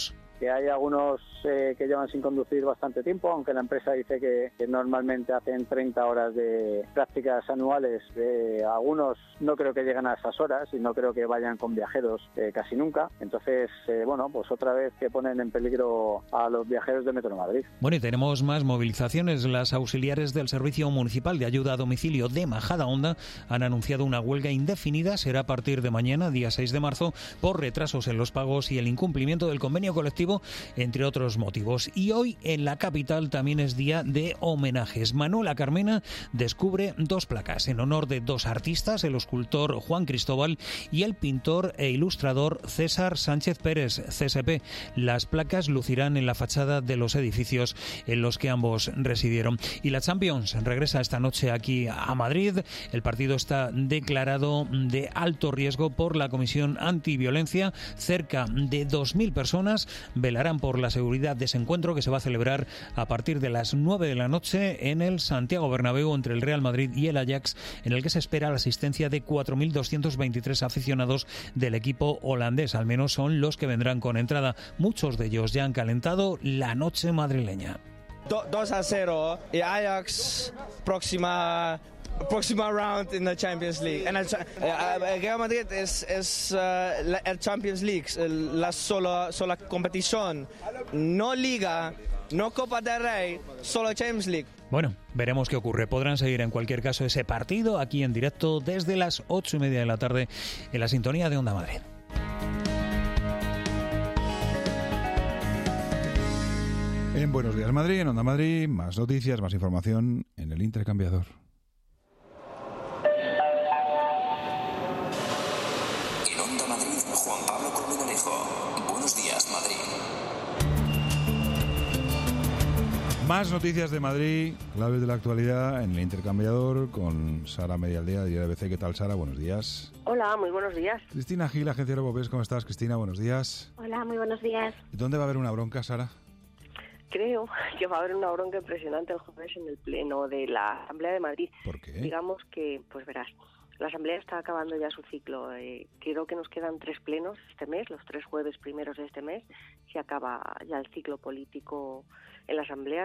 que hay algunos que llevan sin conducir bastante tiempo, aunque la empresa dice que normalmente hacen 30 horas de prácticas anuales. Algunos no creo que lleguen a esas horas y no creo que vayan con viajeros casi nunca. Entonces, pues otra vez que ponen en peligro a los viajeros de Metro de Madrid. Bueno, y tenemos más movilizaciones. Las auxiliares del Servicio Municipal de Ayuda a Domicilio de Majadahonda han anunciado una huelga indefinida. Será a partir de mañana, día 6 de marzo, por retrasos en los pagos y el incumplimiento del convenio colectivo, entre otros motivos. Y hoy en la capital también es día de homenajes. Manuela Carmena descubre 2 placas en honor de 2 artistas, el escultor Juan Cristóbal y el pintor e ilustrador César Sánchez Pérez, CSP. Las placas lucirán en la fachada de los edificios en los que ambos residieron. Y la Champions regresa esta noche aquí a Madrid. El partido está declarado de alto riesgo por la Comisión Antiviolencia. Cerca de 2.000 personas velarán por la seguridad de ese encuentro que se va a celebrar a partir de las 9 de la noche en el Santiago Bernabéu entre el Real Madrid y el Ajax, en el que se espera la asistencia de 4.223 aficionados del equipo holandés. Al menos son los que vendrán con entrada. Muchos de ellos ya han calentado la noche madrileña. 2-0 y Ajax próxima round en la Champions League. El Real Madrid es la Champions League, la sola competición, no Liga, no Copa del Rey, solo Champions League. Bueno, veremos qué ocurre. Podrán seguir en cualquier caso ese partido aquí en directo desde las 8:30 de la tarde en la sintonía de Onda Madrid. En Buenos Días Madrid, en Onda Madrid, más noticias, más información en el intercambiador. En Onda Madrid, Juan Pablo Colmenarejo. Buenos Días Madrid. Más noticias de Madrid, claves de la actualidad en el intercambiador con Sara Medialdea, de ABC. ¿Qué tal, Sara? Buenos días. Hola, muy buenos días. Cristina Gil, Agencia Europea. ¿Cómo estás, Cristina? Buenos días. Hola, muy buenos días. ¿Dónde va a haber una bronca, Sara? Creo que va a haber una bronca impresionante el jueves en el Pleno de la Asamblea de Madrid. ¿Por qué? Digamos que, pues verás, la Asamblea está acabando ya su ciclo. Creo que nos quedan 3 plenos este mes, los 3 jueves primeros de este mes. Se acaba ya el ciclo político en la Asamblea.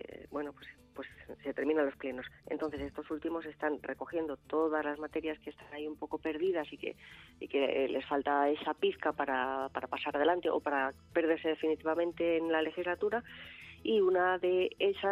Pues se terminan los plenos. Entonces estos últimos están recogiendo todas las materias que están ahí un poco perdidas y que les falta esa pizca para pasar adelante o para perderse definitivamente en la legislatura, y una de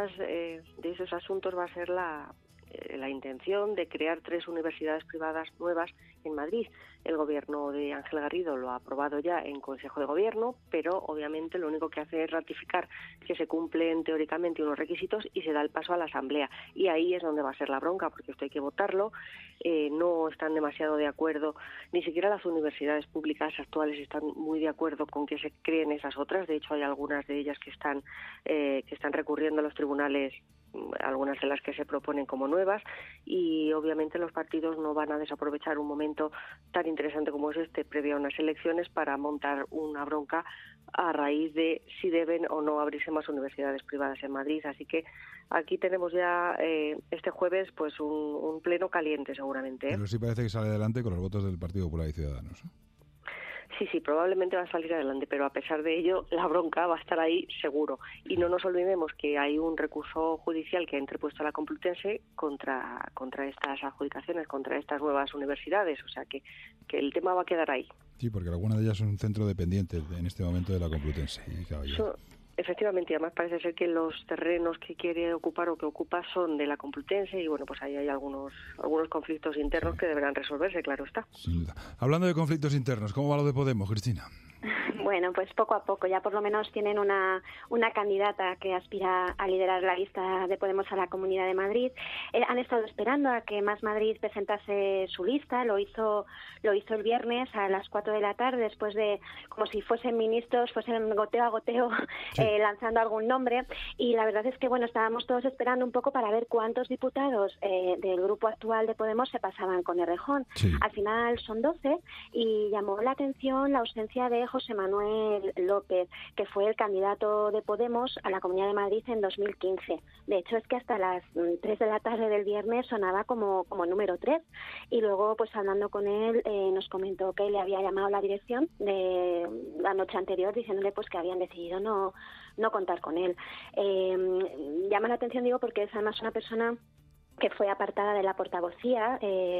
esos asuntos va a ser la intención de crear 3 universidades privadas nuevas en Madrid. El gobierno de Ángel Garrido lo ha aprobado ya en Consejo de Gobierno, pero obviamente lo único que hace es ratificar que se cumplen teóricamente unos requisitos y se da el paso a la Asamblea. Y ahí es donde va a ser la bronca, porque esto hay que votarlo. No están demasiado de acuerdo, ni siquiera las universidades públicas actuales están muy de acuerdo con que se creen esas otras. De hecho, hay algunas de ellas que están recurriendo a los tribunales, algunas de las que se proponen como nuevas, y obviamente los partidos no van a desaprovechar un momento tan interesante como es este, previo a unas elecciones, para montar una bronca a raíz de si deben o no abrirse más universidades privadas en Madrid. Así que aquí tenemos ya este jueves pues un pleno caliente seguramente. Pero sí parece que sale adelante con los votos del Partido Popular y Ciudadanos, ¿eh? Sí, probablemente va a salir adelante, pero a pesar de ello, la bronca va a estar ahí seguro. Y no nos olvidemos que hay un recurso judicial que ha interpuesto la Complutense contra estas adjudicaciones, contra estas nuevas universidades. O sea que el tema va a quedar ahí. Sí, porque algunas de ellas son un centro dependiente en este momento de la Complutense. Efectivamente, además parece ser que los terrenos que quiere ocupar o que ocupa son de la Complutense, y bueno, pues ahí hay algunos conflictos internos que deberán resolverse, claro está. Sin duda. Hablando de conflictos internos, ¿cómo va lo de Podemos, Cristina? Bueno, pues poco a poco, ya por lo menos tienen una candidata que aspira a liderar la lista de Podemos a la Comunidad de Madrid. Han estado esperando a que Más Madrid presentase su lista, lo hizo el viernes a las 4 de la tarde, después de, como si fuesen ministros, fuesen goteo a goteo, sí, lanzando algún nombre, y la verdad es que, bueno, estábamos todos esperando un poco para ver cuántos diputados del grupo actual de Podemos se pasaban con Errejón. Sí. Al final son 12, y llamó la atención la ausencia de José Manuel Manuel López, que fue el candidato de Podemos a la Comunidad de Madrid en 2015. De hecho, es que hasta las 3 de la tarde del viernes sonaba como número 3. Y luego, pues hablando con él, nos comentó que le había llamado la dirección de la noche anterior diciéndole pues que habían decidido no contar con él. Llama la atención, digo, porque es además una persona que fue apartada de la portavocía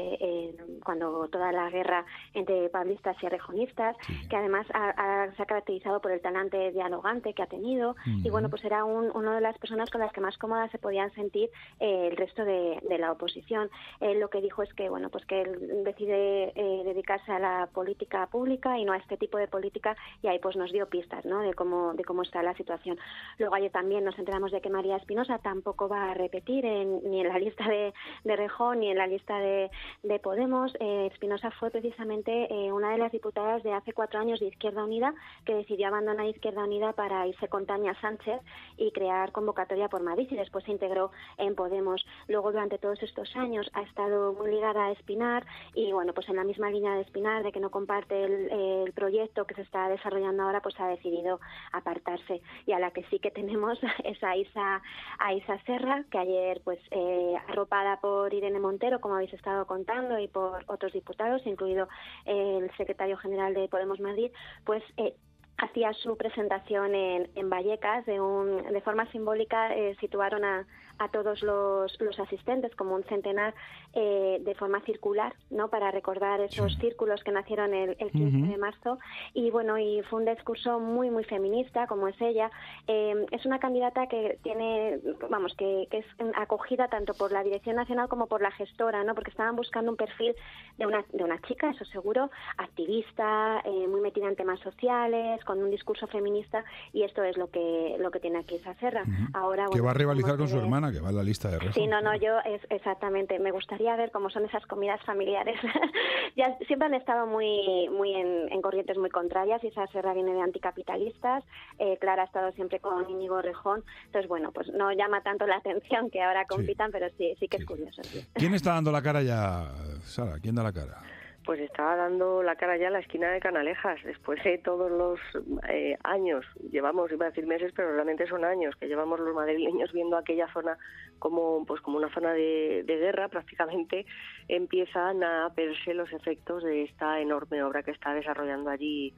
cuando toda la guerra entre pablistas y errejonistas, que además se ha caracterizado por el talante dialogante que ha tenido, y bueno, pues era una de las personas con las que más cómodas se podían sentir el resto de la oposición. Lo que dijo es que, bueno, pues que él decide dedicarse a la política pública y no a este tipo de política, y ahí pues nos dio pistas, ¿no?, de cómo está la situación. Luego ayer también nos enteramos de que María Espinosa tampoco va a repetir ni en la lista de Rejón ni en la lista de Podemos. Espinosa fue precisamente una de las diputadas de hace 4 años de Izquierda Unida que decidió abandonar Izquierda Unida para irse con Tania Sánchez y crear Convocatoria por Madrid, y después se integró en Podemos. Luego, durante todos estos años ha estado muy ligada a Espinar, y bueno, pues en la misma línea de Espinar, de que no comparte el proyecto que se está desarrollando ahora, pues ha decidido apartarse. Y a la que sí que tenemos es a Isa Serra, que ayer pues arropada por Irene Montero, como habéis estado contando, y por otros diputados, incluido el secretario general de Podemos Madrid, pues hacía su presentación en Vallecas. De forma simbólica situaron a todos los asistentes como un centenar de forma circular, ¿no?, para recordar esos círculos que nacieron el 15 de marzo. Y bueno, y fue un discurso muy, muy feminista, como es ella. Es una candidata que tiene, vamos, que es acogida tanto por la Dirección Nacional como por la gestora, ¿no?, porque estaban buscando un perfil de una chica, eso seguro, activista, muy metida en temas sociales, con un discurso feminista, y esto es lo que tiene aquí Isa Serra. Ahora, que va a rivalizar con su hermana, que va en la lista de Rejón. Sí, yo exactamente. Me gustaría ver cómo son esas comidas familiares. Ya siempre han estado muy en corrientes muy contrarias. Isa Serra viene de anticapitalistas, Clara ha estado siempre con Íñigo Rejón. Entonces, bueno, pues no llama tanto la atención que ahora compitan, pero sí que es curioso. Sí. ¿Quién está dando la cara ya, Sara? ¿Quién da la cara? Pues estaba dando la cara ya a la esquina de Canalejas, después de todos los años, llevamos, iba a decir meses, pero realmente son años, que llevamos los madrileños viendo aquella zona como una zona de guerra. Prácticamente empiezan a verse los efectos de esta enorme obra que está desarrollando allí,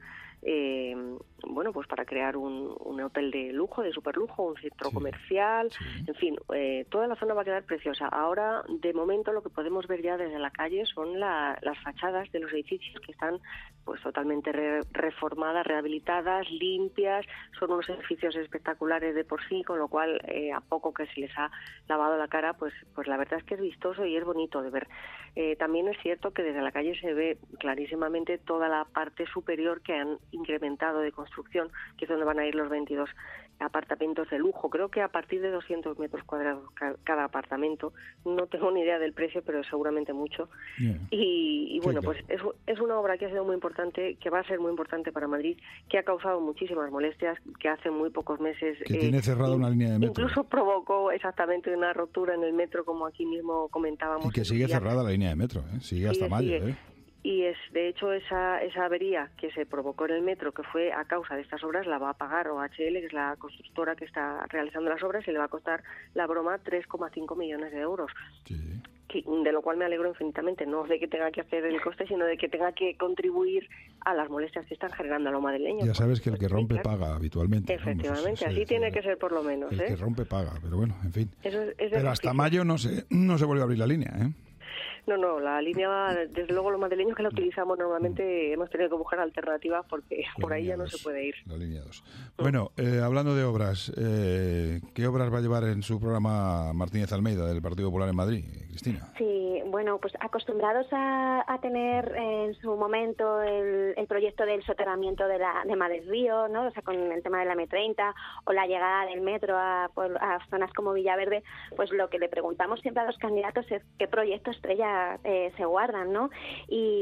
pues para crear un hotel de lujo, de superlujo, un centro comercial, en fin, toda la zona va a quedar preciosa. Ahora, de momento, lo que podemos ver ya desde la calle son las fachadas de los edificios, que están pues totalmente reformadas, rehabilitadas, limpias. Son unos edificios espectaculares de por sí, con lo cual a poco que se les ha lavado la cara, pues la verdad es que es vistoso y es bonito de ver. También es cierto que desde la calle se ve clarísimamente toda la parte superior que han incrementado de construcción, que es donde van a ir los 22 apartamentos de lujo. Creo que a partir de 200 metros cuadrados cada apartamento. No tengo ni idea del precio, pero seguramente mucho. Y bueno, pues es una obra que ha sido muy importante, que va a ser muy importante para Madrid, que ha causado muchísimas molestias, que hace muy pocos meses... Que tiene cerrada una línea de metro. Incluso provocó exactamente una rotura en el metro, como aquí mismo comentábamos. Y que sigue cerrada la línea de metro, sigue hasta mayo. Y de hecho esa avería que se provocó en el metro, que fue a causa de estas obras, la va a pagar OHL, que es la constructora que está realizando las obras, y le va a costar la broma 3,5 millones de euros. De lo cual me alegro infinitamente, no de que tenga que hacer el coste, sino de que tenga que contribuir a las molestias que están generando a los madrileños. Ya sabes que el que rompe paga habitualmente. Efectivamente, así tiene que ser por lo menos. El que rompe paga, pero bueno, en fin. Pero hasta mayo no se vuelve a abrir la línea, ¿eh? No, la línea, desde luego los madrileños que la utilizamos normalmente hemos tenido que buscar alternativas porque por ahí ya no se puede ir. La línea 2. Bueno, hablando de obras, ¿qué obras va a llevar en su programa Martínez Almeida del Partido Popular en Madrid, Cristina? Sí, bueno, pues acostumbrados a tener en su momento el proyecto del soterramiento de Madrid-Río, ¿no? O sea, con el tema de la M30 o la llegada del metro a zonas como Villaverde, pues lo que le preguntamos siempre a los candidatos es qué proyecto estrella se guardan, ¿no? Y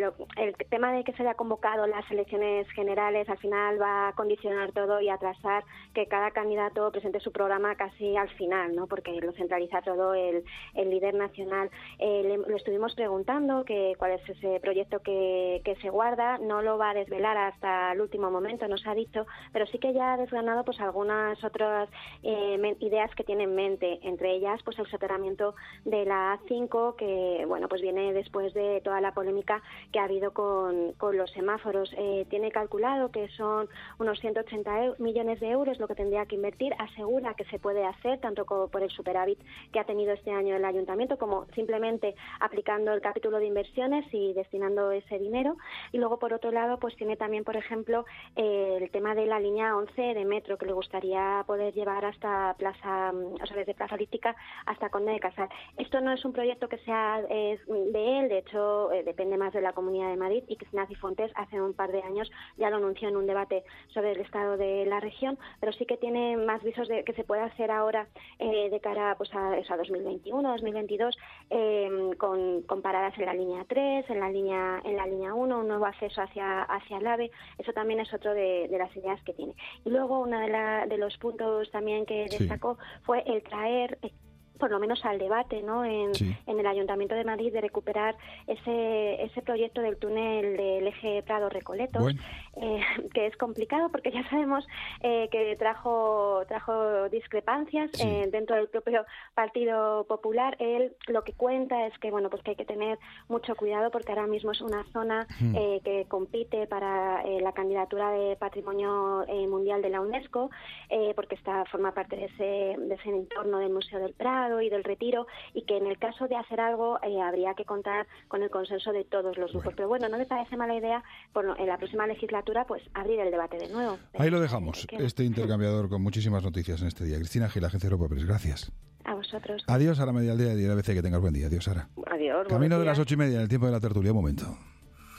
el tema de que se haya convocado las elecciones generales al final va a condicionar todo y atrasar que cada candidato presente su programa casi al final, ¿no? Porque lo centraliza todo el líder nacional. Lo estuvimos preguntando que cuál es ese proyecto que se guarda, no lo va a desvelar hasta el último momento, nos ha dicho, pero sí que ya ha desgranado pues algunas otras ideas que tiene en mente, entre ellas pues el soterramiento de la A5, que bueno pues viene después de toda la polémica que ha habido con los semáforos. Tiene calculado que son unos 180 millones de euros lo que tendría que invertir. Asegura que se puede hacer tanto por el superávit que ha tenido este año el ayuntamiento como simplemente aplicando el capítulo de inversiones y destinando ese dinero. Y luego por otro lado pues tiene también por ejemplo el tema de la línea 11 de metro, que le gustaría poder llevar hasta desde Plaza Lística hasta Conde de Casal. Esto no es un proyecto que sea de él, de hecho depende más de la Comunidad de Madrid, y Cristina Cifuentes hace un par de años ya lo anunció en un debate sobre el estado de la región, pero sí que tiene más visos de que se puede hacer ahora de cara pues a 2021, 2022, con paradas en la línea 3, en la línea 1, un nuevo acceso hacia el AVE. Eso también es otro de las ideas que tiene. Y luego uno de los puntos también que destacó fue el traer por lo menos al debate, ¿no? En el Ayuntamiento de Madrid, de recuperar ese proyecto del túnel del eje Prado-Recoletos, que es complicado porque ya sabemos que trajo discrepancias dentro del propio Partido Popular. Él lo que cuenta es que bueno pues que hay que tener mucho cuidado porque ahora mismo es una zona que compite para la candidatura de Patrimonio Mundial de la UNESCO, porque forma parte de ese entorno del Museo del Prado y del Retiro, y que en el caso de hacer algo habría que contar con el consenso de todos los grupos. Pero bueno, no me parece mala idea en la próxima legislatura pues abrir el debate de nuevo. Ahí lo dejamos, este intercambiador con muchísimas noticias en este día. Cristina Gil, Agencia Europa Press, gracias. A vosotros. Adiós, Sara Medialdea de ABC, que tengas buen día. Adiós, Sara. Adiós. Camino de las 8:30 en el tiempo de la tertulia. Un momento.